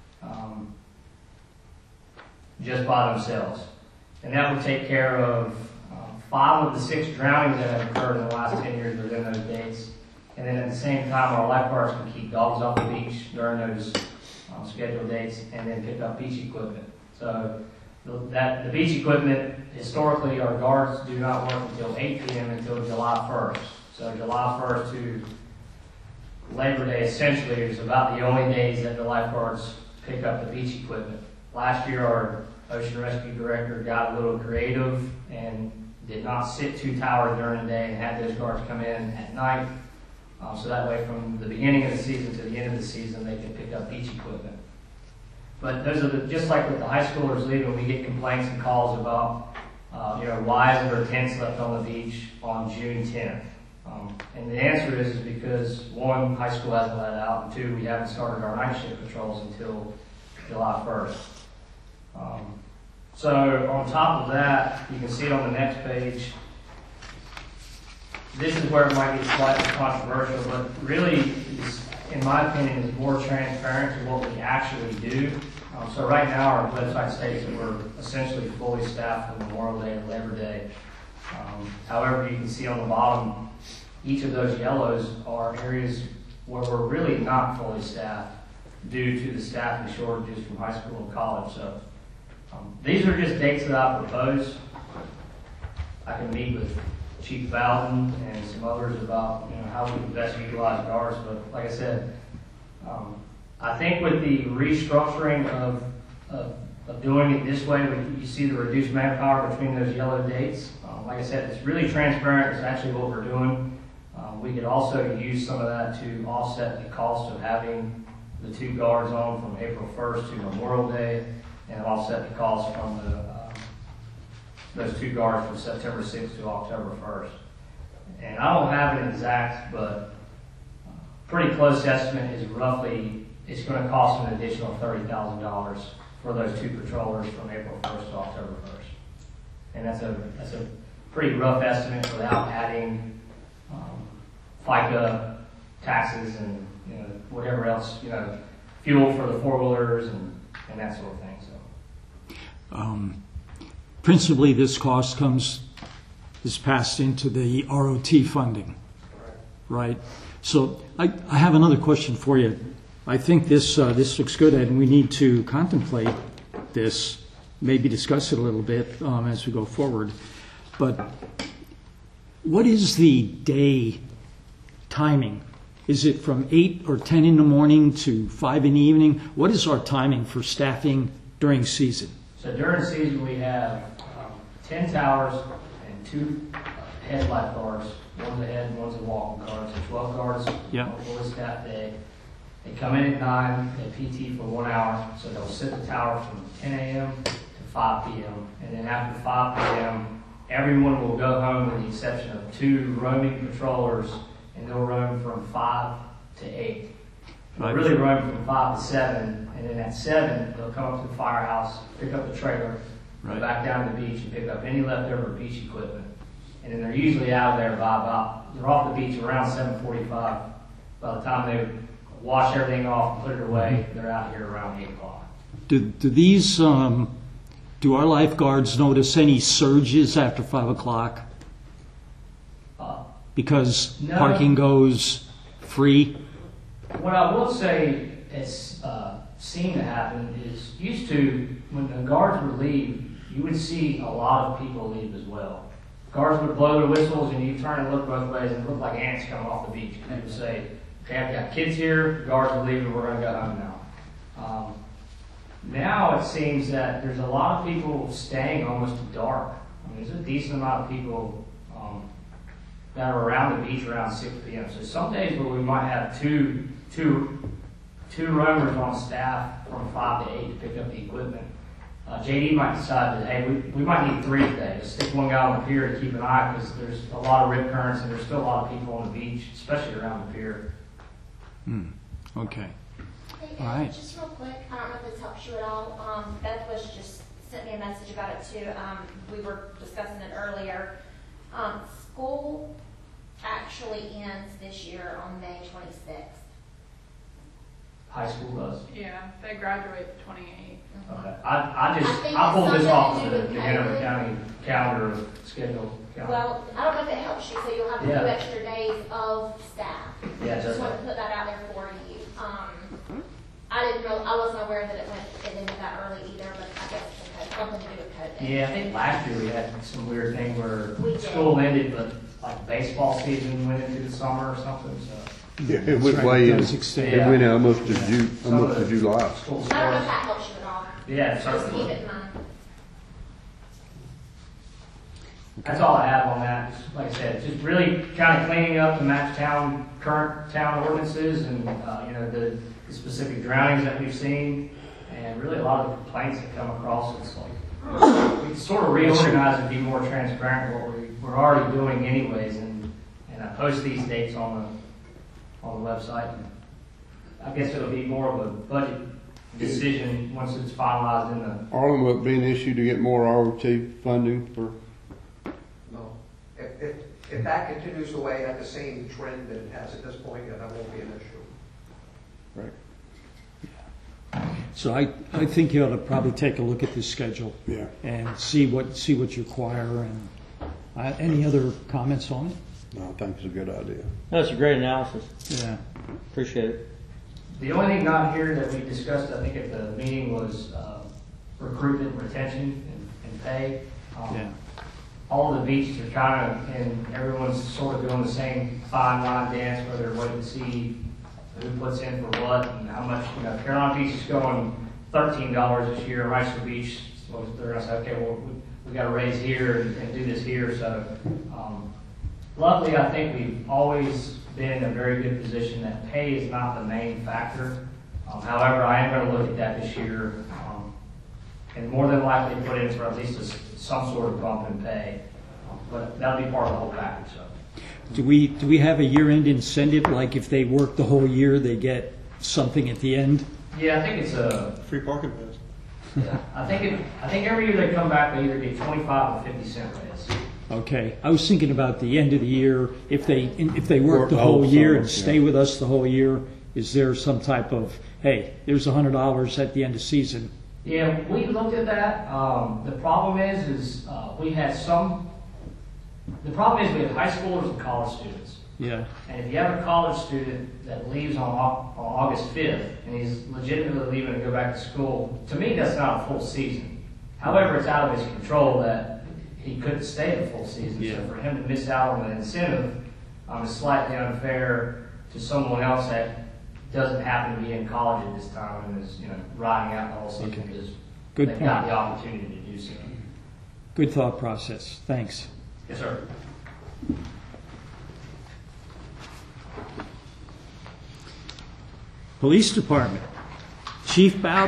just by themselves. And that would take care of 5 of the 6 drownings that have occurred in the last 10 years within those dates. And then at the same time, our lifeguards can keep dogs off the beach during those scheduled dates and then pick up beach equipment. So the beach equipment, historically, our guards do not work until 8 p.m. until July 1st. So July 1st to Labor Day, essentially, is about the only days that the lifeguards pick up the beach equipment. Last year, our ocean rescue director got a little creative and did not sit 2 towers during the day and had those guards come in at night. So that way, from the beginning of the season to the end of the season, they can pick up beach equipment. But those are just like with the high schoolers leaving, we get complaints and calls about, why is there tents left on the beach on June 10th? And the answer is because 1, high school hasn't let out, and 2, we haven't started our night shift patrols until July 1st. So on top of that, you can see it on the next page. This is where it might get slightly controversial, but really, in my opinion, is more transparent to what we actually do. So right now, our website states that we're essentially fully staffed for Memorial Day and Labor Day. However, you can see on the bottom, each of those yellows are areas where we're really not fully staffed due to the staffing shortages from high school and college. So these are just dates that I propose. I can meet with Chief Bowden and some others about how we can best utilize guards. But like I said, I think with the restructuring of doing it this way, you see the reduced manpower between those yellow dates. Like I said, it's really transparent. It's actually what we're doing. We could also use some of that to offset the cost of having the 2 guards on from April 1st to Memorial Day, and offset the cost from those 2 guards from September 6th to October 1st. And I don't have an exact, but pretty close estimate is roughly, it's going to cost an additional $30,000 for those 2 patrollers from April 1st to October 1st. And that's a pretty rough estimate without adding FICA, taxes, and whatever else, fuel for the 4-wheelers and that sort of thing. So. Principally, this cost is passed into the ROT funding, right? So I have another question for you. I think this looks good, and we need to contemplate this, maybe discuss it a little bit as we go forward. But what is the day timing? Is it from 8 or 10 in the morning to 5 in the evening? What is our timing for staffing during season? So during season, we have 10 towers and 2 head lifeguards. One's a head and one's a walking guard. So 12 guards on a fully staffed day. They come in at 9, they PT for 1 hour. So they'll sit the tower from 10 a.m. to 5 p.m. And then after 5 p.m., everyone will go home with the exception of 2 roaming patrollers, and they'll roam from 5 to 8. They'll really roam from 5 to 7, and then at 7, they'll come up to the firehouse, pick up the trailer, go back down to the beach and pick up any leftover beach equipment. And then they're usually out of there they're off the beach around 7:45. By the time they wash everything off and put it away, they're out here around 8 o'clock. Do our lifeguards notice any surges after 5 o'clock? Because parking goes free? What I will say has seen to happen is when the guards would leave, you would see a lot of people leave as well. Guards would blow their whistles and you turn and look both ways and it looked like ants coming off the beach. And they would say, okay, I've got kids here, the guards are leaving, we're going to go home now. Now it seems that there's a lot of people staying almost to dark. I mean, there's a decent amount of people that are around the beach around 6 p.m. So some days where we might have two roamers on staff from 5 to 8 to pick up the equipment. JD might decide that, hey, we might need 3 today. Let's stick one guy on the pier to keep an eye, because there's a lot of rip currents and there's still a lot of people on the beach, especially around the pier. Okay. Hey, All right. Just real quick, I don't know if this helps you at all. Beth Bush just sent me a message about it too. We were discussing it earlier. School actually ends this year on May 26th. High school does. Yeah, they graduate the 28th. Okay. I think pulled it's this off something of to the do with Hanover COVID. County calendar schedule. Well, I don't know if it helps you, so you'll have a few Yeah. extra days of staff. Yeah, it Just does. want to put that out there for you. I didn't know, I wasn't aware that it ended that early either, but I guess it had something to do with COVID. Yeah, I think last year we had some weird thing where We did. school ended, but like baseball season went into the summer or something, so. Yeah, it went That's right, way it in. does extend. It went almost to Some of almost to the July. School I don't know if sports. that helps you at all. Yeah, Just keep certainly. it in mind. That's all I have on that. Just, like I said, just really kind of cleaning up the match town, current town ordinances and, the specific drownings that we've seen. And really a lot of the complaints that come across, it's like, we sort of reorganize and be more transparent with what we're already doing anyways. And I post these dates on the website. And I guess it'll be more of a budget decision once it's finalized in the. Arlen, will it be an issue to get more ROT funding for? No. If that continues the way at the same trend that it has at this point, yeah, that won't be an issue. Right. So I think you ought to probably take a look at this schedule Yeah. and see what you require. And any other comments on it? No, I think it's a good idea. That's a great analysis. Yeah. Appreciate it. The only thing not here that we discussed, I think, at the meeting was recruitment, retention, and pay. Yeah. All of the beaches are kind of, and everyone's sort of doing the same fine line dance, where they're waiting to see who puts in for what and how much. Carolina Beach is going $13 this year. Riceville Beach, so they're going to say, okay, well, we got to raise here and do this here. So, luckily, I think we've always been in a very good position that pay is not the main factor. However, I am going to look at that this year, and more than likely put in for at least some sort of bump in pay. But that'll be part of the whole package. So. Do we have a year-end incentive? Like if they work the whole year, they get something at the end? Yeah, I think it's a. Free parking pass. Yeah, I think every year they come back, they either get 25 or 50 cent raise. Okay. I was thinking about the end of the year. If they work the Work whole all year summer, and stay with us the whole year, is there some type of, hey, there's $100 at the end of season? Yeah, we looked at that. The problem is we had some. The problem is we have high schoolers and college students. Yeah. And if you have a college student that leaves on August 5th and he's legitimately leaving to go back to school, to me that's not a full season. However, it's out of his control that he couldn't stay the full season. Yeah. So for him to miss out on the incentive is slightly unfair to someone else that doesn't happen to be in college at this time and is riding out the whole season Okay. because Good they've point. got the opportunity to do so. Good thought process. Thanks. Yes, sir. Police Department. Chief Bowd.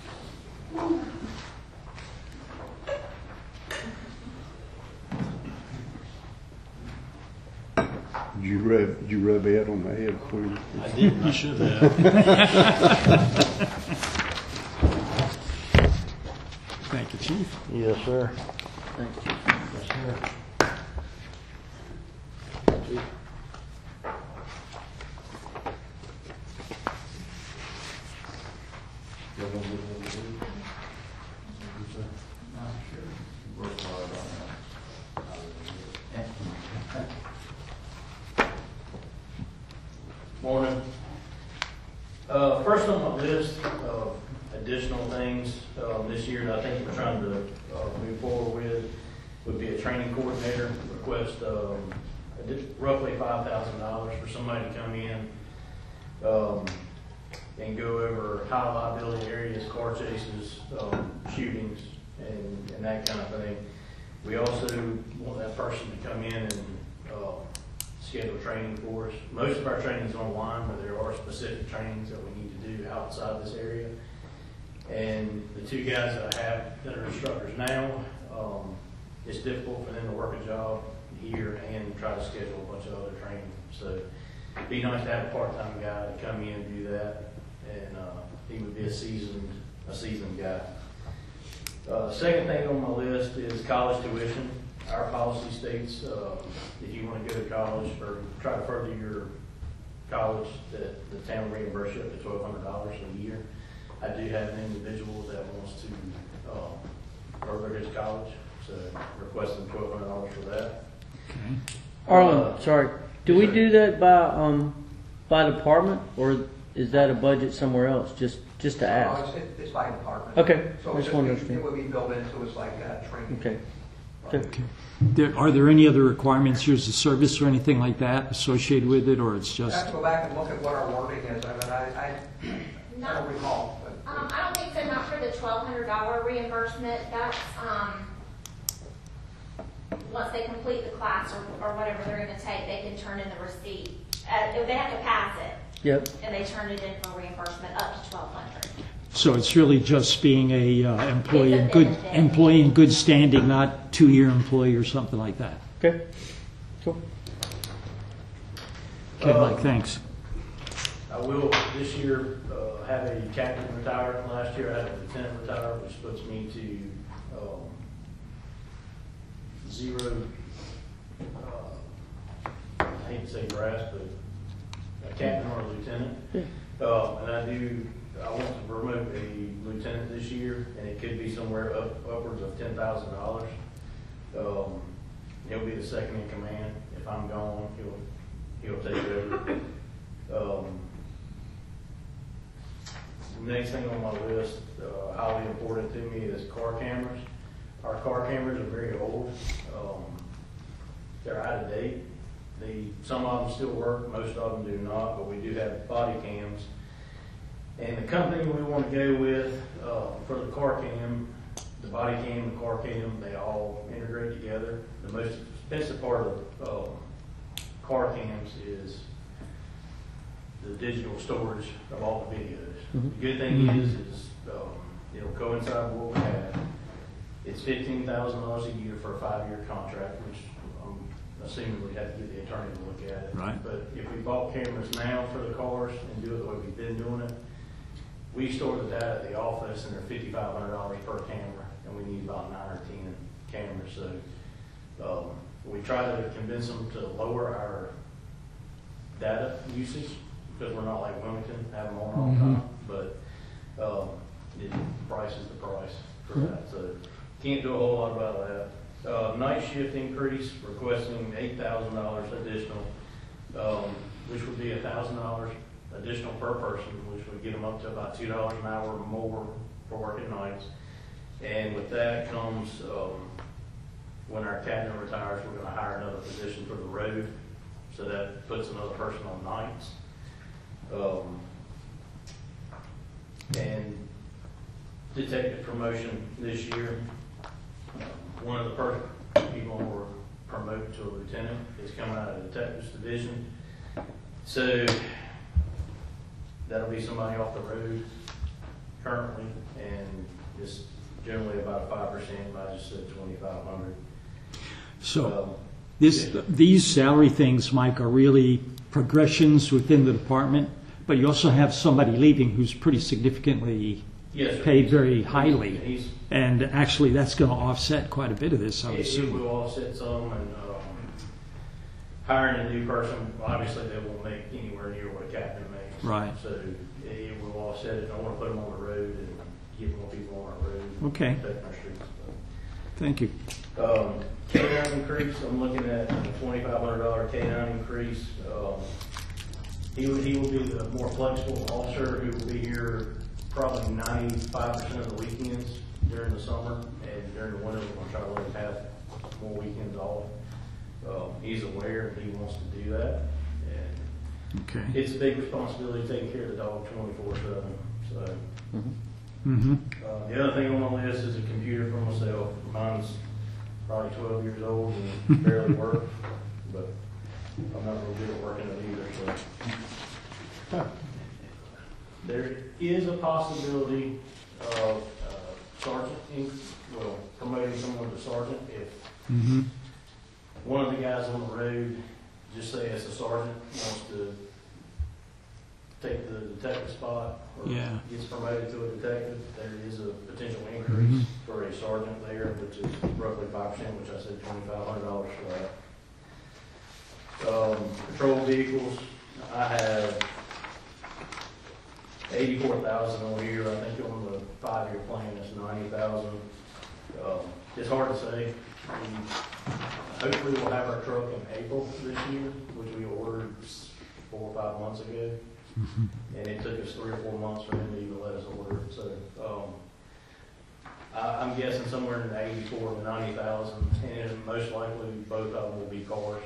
Did you rub Ed on the head before you? I did. I should have. Thank you, Chief. Yes, sir. Thanks, Chief. Yes, sir. Morning. First on my list of additional things this year that I think we're trying to move forward with would be a training coordinator request. Roughly $5,000 for somebody to come in. and go over high liability areas, car chases, shootings, and that kind of thing. We also want that person to come in and schedule training for us. Most of our training is online, but there are specific trainings that we need to do outside this area. And the two guys that I have that are instructors now, it's difficult for them to work a job here and try to schedule a bunch of other training. So it'd be nice to have a part-time guy to come in and do that, and he would be a seasoned guy. Second thing on my list is college tuition. Our policy states if you want to go to college or try to further your college, that the town reimburses you up to $1,200 a year. I do have an individual that wants to further his college, so requesting $1,200 for that. Okay. Arlen, sorry, do we do that by department, or is that a budget somewhere else? Just to ask. It's by department. Okay. So I just wanted to understand. it would be built into us like training. Okay. Okay. Are there any other requirements, years of service or anything like that associated with it, or it's I have just? to go back and look at what our wording is. I don't recall. But I don't think so, not for the $1,200 reimbursement. That's, once they complete the class or whatever they're gonna take, they can turn in the receipt. They have to pass it. Yep. And they turn it in for reimbursement up to $1,200. So it's really just being a employee It's a in good benefit. employee in good standing, not 2-year employee or something like that. Okay. Cool. Okay, Mike, thanks. I will this year have a captain retire. Last year I had a lieutenant retire, which puts me to zero. I hate to say brass, but a captain or a lieutenant. Yeah. And I want to promote a lieutenant this year, and it could be somewhere upwards of $10,000. He'll be the second in command. If I'm gone, he'll take over. The next thing on my list, highly important to me, is car cameras. Our car cameras are very old. They're out of date. Some of them still work, most of them do not, but we do have body cams. And the company we want to go with for the car cam, the body cam, the car cam, they all integrate together. The most expensive part of car cams is the digital storage of all the videos. Mm-hmm. The good thing is it'll coincide with what we have. It's $15,000 a year for a 5-year contract, which I'm assuming we'd have to get the attorney to look at it. Right. But if we bought cameras now for the cars and do it the way we've been doing it, we store the data at the office, and they're $5,500 per camera, and we need about 9 or 10 cameras. So we try to convince them to lower our data usage, because we're not like Wilmington, have them on all the time. But the price is the price for that. So can't do a whole lot about that. Night shift increase, requesting $8,000 additional, which would be $1,000 additional per person, which would get them up to about $2 an hour more for working nights. And with that comes, when our captain retires, we're going to hire another position for the road, so that puts another person on nights. And detective promotion this year, one of the people we're promoted to a lieutenant is coming out of the detectives division. So that'll be somebody off the road currently, and it's generally about 5%. I just said 2,500. So these salary things, Mike, are really progressions within the department, but you also have somebody leaving who's pretty significantly paid very highly. And actually, that's going to offset quite a bit of this, I would assume. It will offset some, and hiring a new person, obviously they won't make anywhere near what a captain makes. Right. So it will offset it. I want to put them on the road and get more people on our road. Okay. Protect our streets. Thank you. K-9 increase, I'm looking at a $2,500 K-9 increase. He will be the more flexible officer who will be here probably 95% of the weekends during the summer, and during the winter we're going to try to let him have more weekends off. He's aware and he wants to do that. And Okay. It's a big responsibility taking care of the dog 24/7. So Mm-hmm. the other thing on my list is a computer for myself. Mine's probably 12 years old and barely works, but I'm not real good at working it either. So there is a possibility of promoting someone to sergeant if Mm-hmm. one of the guys on the road, just say as a sergeant, wants to take the detective spot or Yeah. gets promoted to a detective, there is a potential increase for a sergeant there, which is roughly 5%, which I said $2,500 for that. Patrol vehicles, I have 84,000 on here. I think on the 5-year plan, it's 90,000. It's hard to say. Hopefully we'll have our truck in April this year, which we ordered 4 or 5 months ago. And it took us 3 or 4 months for them to even let us order it. So I'm guessing somewhere in the 84 to 90,000, and most likely both of them will be cars.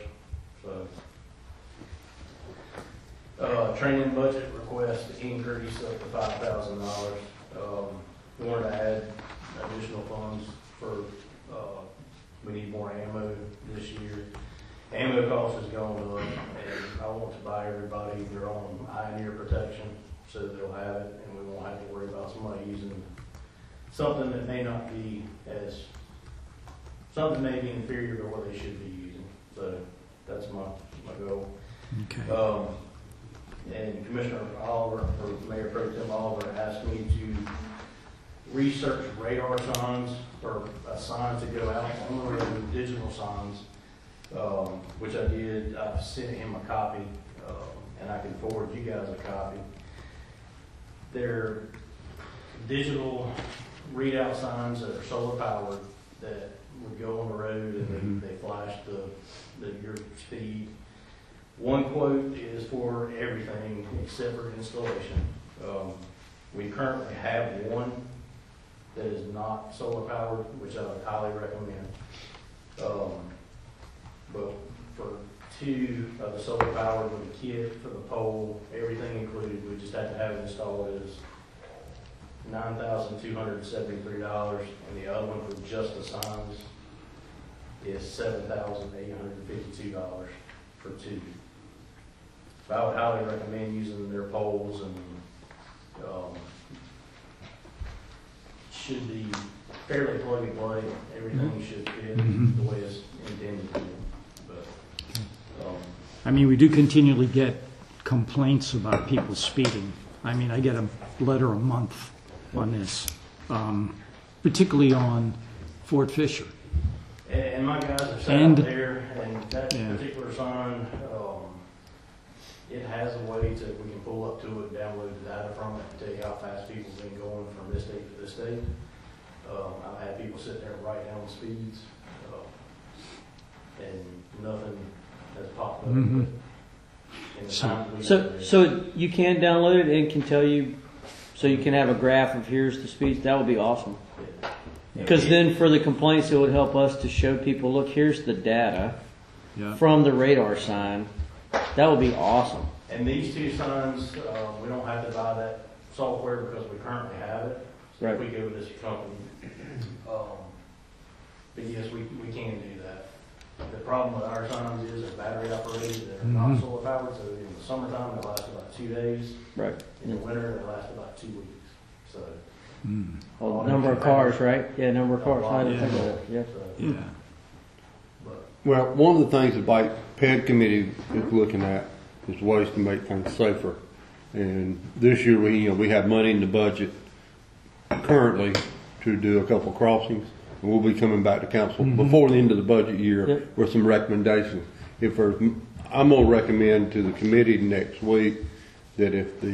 So training budget request increase up to $5,000. We wanted to add additional funds for. We need more ammo this year. Ammo cost has gone up, and I want to buy everybody their own eye and ear protection so that they'll have it, and we won't have to worry about somebody using something that may not be something may be inferior to what they should be using. So that's my goal. Okay. And Commissioner Oliver, or Mayor Pro Tem Oliver, asked me to research radar signs or a sign to go out on the road, digital signs, which I did. I sent him a copy, and I can forward you guys a copy. They're digital readout signs that are solar powered that would go on the road and they flash your speed. One quote is for everything except for installation. We currently have one that is not solar powered, which I would highly recommend. But for 2 of the solar powered with a kit for the pole, everything included, we just had to have it installed, is $9,273, and the other one for just the signs is $7,852 for 2. But I would highly recommend using their poles, and should be fairly plug and play. Everything should fit the way it's intended to. But I mean, we do continually get complaints about people speeding. I mean, I get a letter a month on this, particularly on Fort Fisher. and my guys are set out there, and that particular sign, it has a way to, we can pull up to it, download the data from it, and tell you how fast people have been going from this date to this date. I've had people sit there and write down speeds, and nothing has popped up. In the time that we've been there. So you can download it and can tell you, so you can have a graph of here's the speeds. That would be awesome. Because then for the complaints, it would help us to show people, look, here's the data from the radar sign. That would be awesome. And these 2 signs, we don't have to buy that software because we currently have it. So if we go with this company. But yes, we can do that. The problem with our signs is they're battery operated. They're not solar powered. So in the summertime, they last about 2 days. Right. In the winter, they last about 2 weeks. So. Number of cars, right? Yeah, number of cars. I didn't think of that. Yeah. Well, one of the things that the PED committee is looking at is ways to make things safer. And this year we have money in the budget currently to do a couple of crossings. And we'll be coming back to council before the end of the budget year with some recommendations. I'm going to recommend to the committee next week that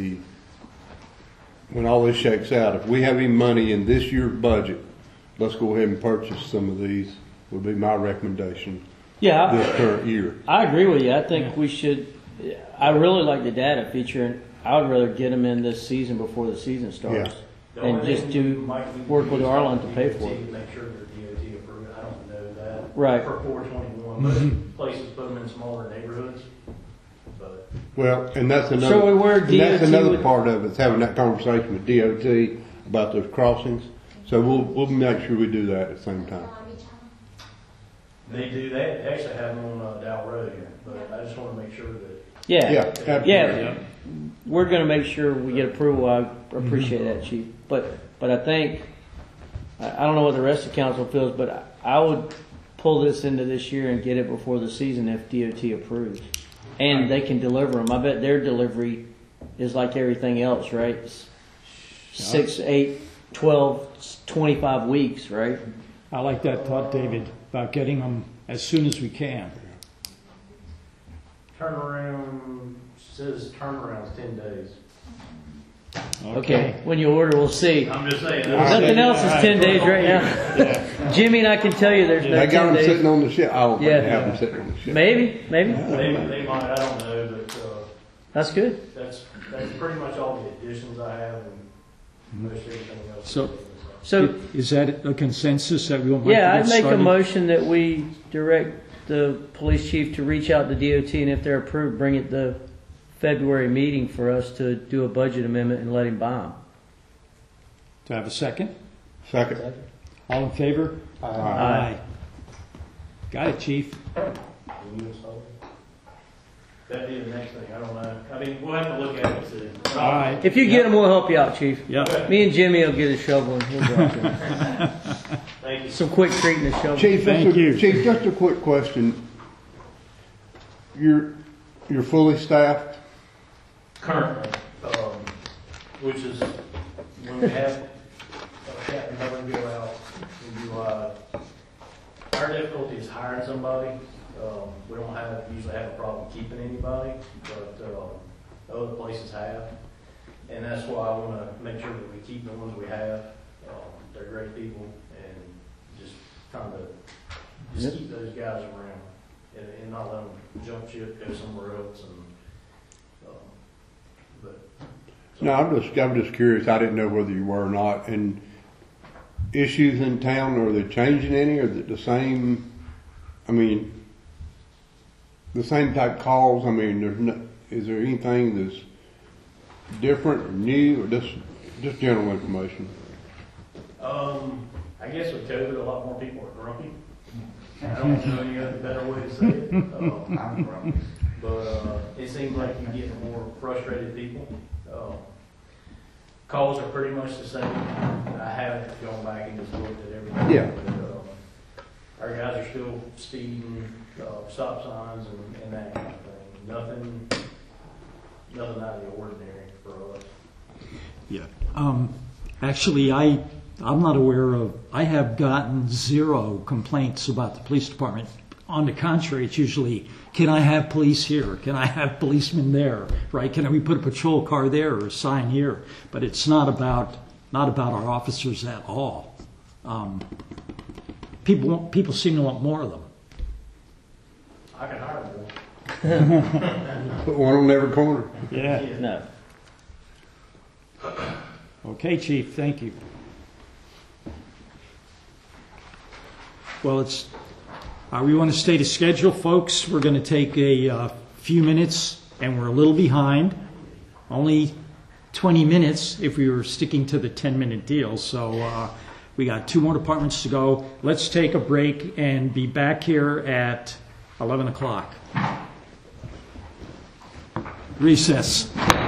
when all this shakes out, if we have any money in this year's budget, let's go ahead and purchase some of these, would be my recommendation. Yeah, this current year. I agree with you. I think we should. I really like the data feature, and I would rather get them in this season before the season starts, and just work with Arlen to pay for it. Make sure they're DOT approved. I don't know that. Right. For 421, most places put them in smaller neighborhoods. but Well, and that's another, So where and that's DOT another would- part of it, is having that conversation with DOT about those crossings. So we'll make sure we do that at the same time. they do that, they actually have them on Dow Road, but I just want to make sure that Yeah. Absolutely. Yeah. We're gonna make sure we get approval. I appreciate that, Chief. But I think, I don't know what the rest of council feels, but I would pull this into this year and get it before the season if DOT approves. And they can deliver them. I bet their delivery is like everything else, right? 6, 8, 12, 25 weeks, right? I like that thought, David, about getting them as soon as we can. turnaround, says turnaround's 10 days. Okay. When you order, we'll see. I'm just saying. Nothing else is 10 days right now. Jimmy and I can tell you there's no They got 10 them days. sitting on the ship. I don't think Yeah. they have them sitting on the ship. Maybe. They might, I don't know, but That's good. that's pretty much all the additions I have and most everything else. So- So, Is that a consensus that we want to yeah, get I'd make a started? motion that we direct the police chief to reach out to DOT, and if they're approved, bring it the February meeting for us to do a budget amendment and let him buy them. Do I have a second? Second. All in favor? Aye. Got it, chief. That'd be the next thing, I don't know. I mean, we'll have to look at it and see. All right. If you get them, we'll help you out, chief. Yeah. Me and Jimmy will get a shovel and we'll go out there. Thank you. Some quick treating the shovel. Chief, Thank you. Chief, just a quick question. You're fully staffed? Currently, which is when we have Captain Helen go out, we do, our difficulty is hiring somebody. We don't usually have a problem keeping anybody, but other places have. And that's why I want to make sure that we keep the ones we have. They're great people, and just trying to just keep those guys around and not let them jump ship, go somewhere else. And No, I'm just curious. I didn't know whether you were or not. And issues in town, are they changing any? Or is it the same? I mean, the same type calls. I mean, is there anything that's different or new, or just general information? I guess with COVID, a lot more people are grumpy. I don't know any other better way to say it. I'm grumpy. But it seems like you get more frustrated people. Calls are pretty much the same. I haven't gone back and just looked at everything. Yeah. But, our guys are still speeding, stop signs, and that kind of thing. Nothing out of the ordinary for us. Yeah. Actually, I'm not aware of, I have gotten 0 complaints about the police department. On the contrary, it's usually, can I have police here? Can I have policemen there? Right? Can we put a patrol car there or a sign here? But it's not about our officers at all. People seem to want more of them. I can hire more. Put one on every corner. Yeah. No. Okay, Chief, thank you. Well, we want to stay to schedule, folks. We're going to take a few minutes, and we're a little behind. Only 20 minutes if we were sticking to the 10-minute deal. So we got 2 more departments to go. Let's take a break and be back here at 11 o'clock. Recess.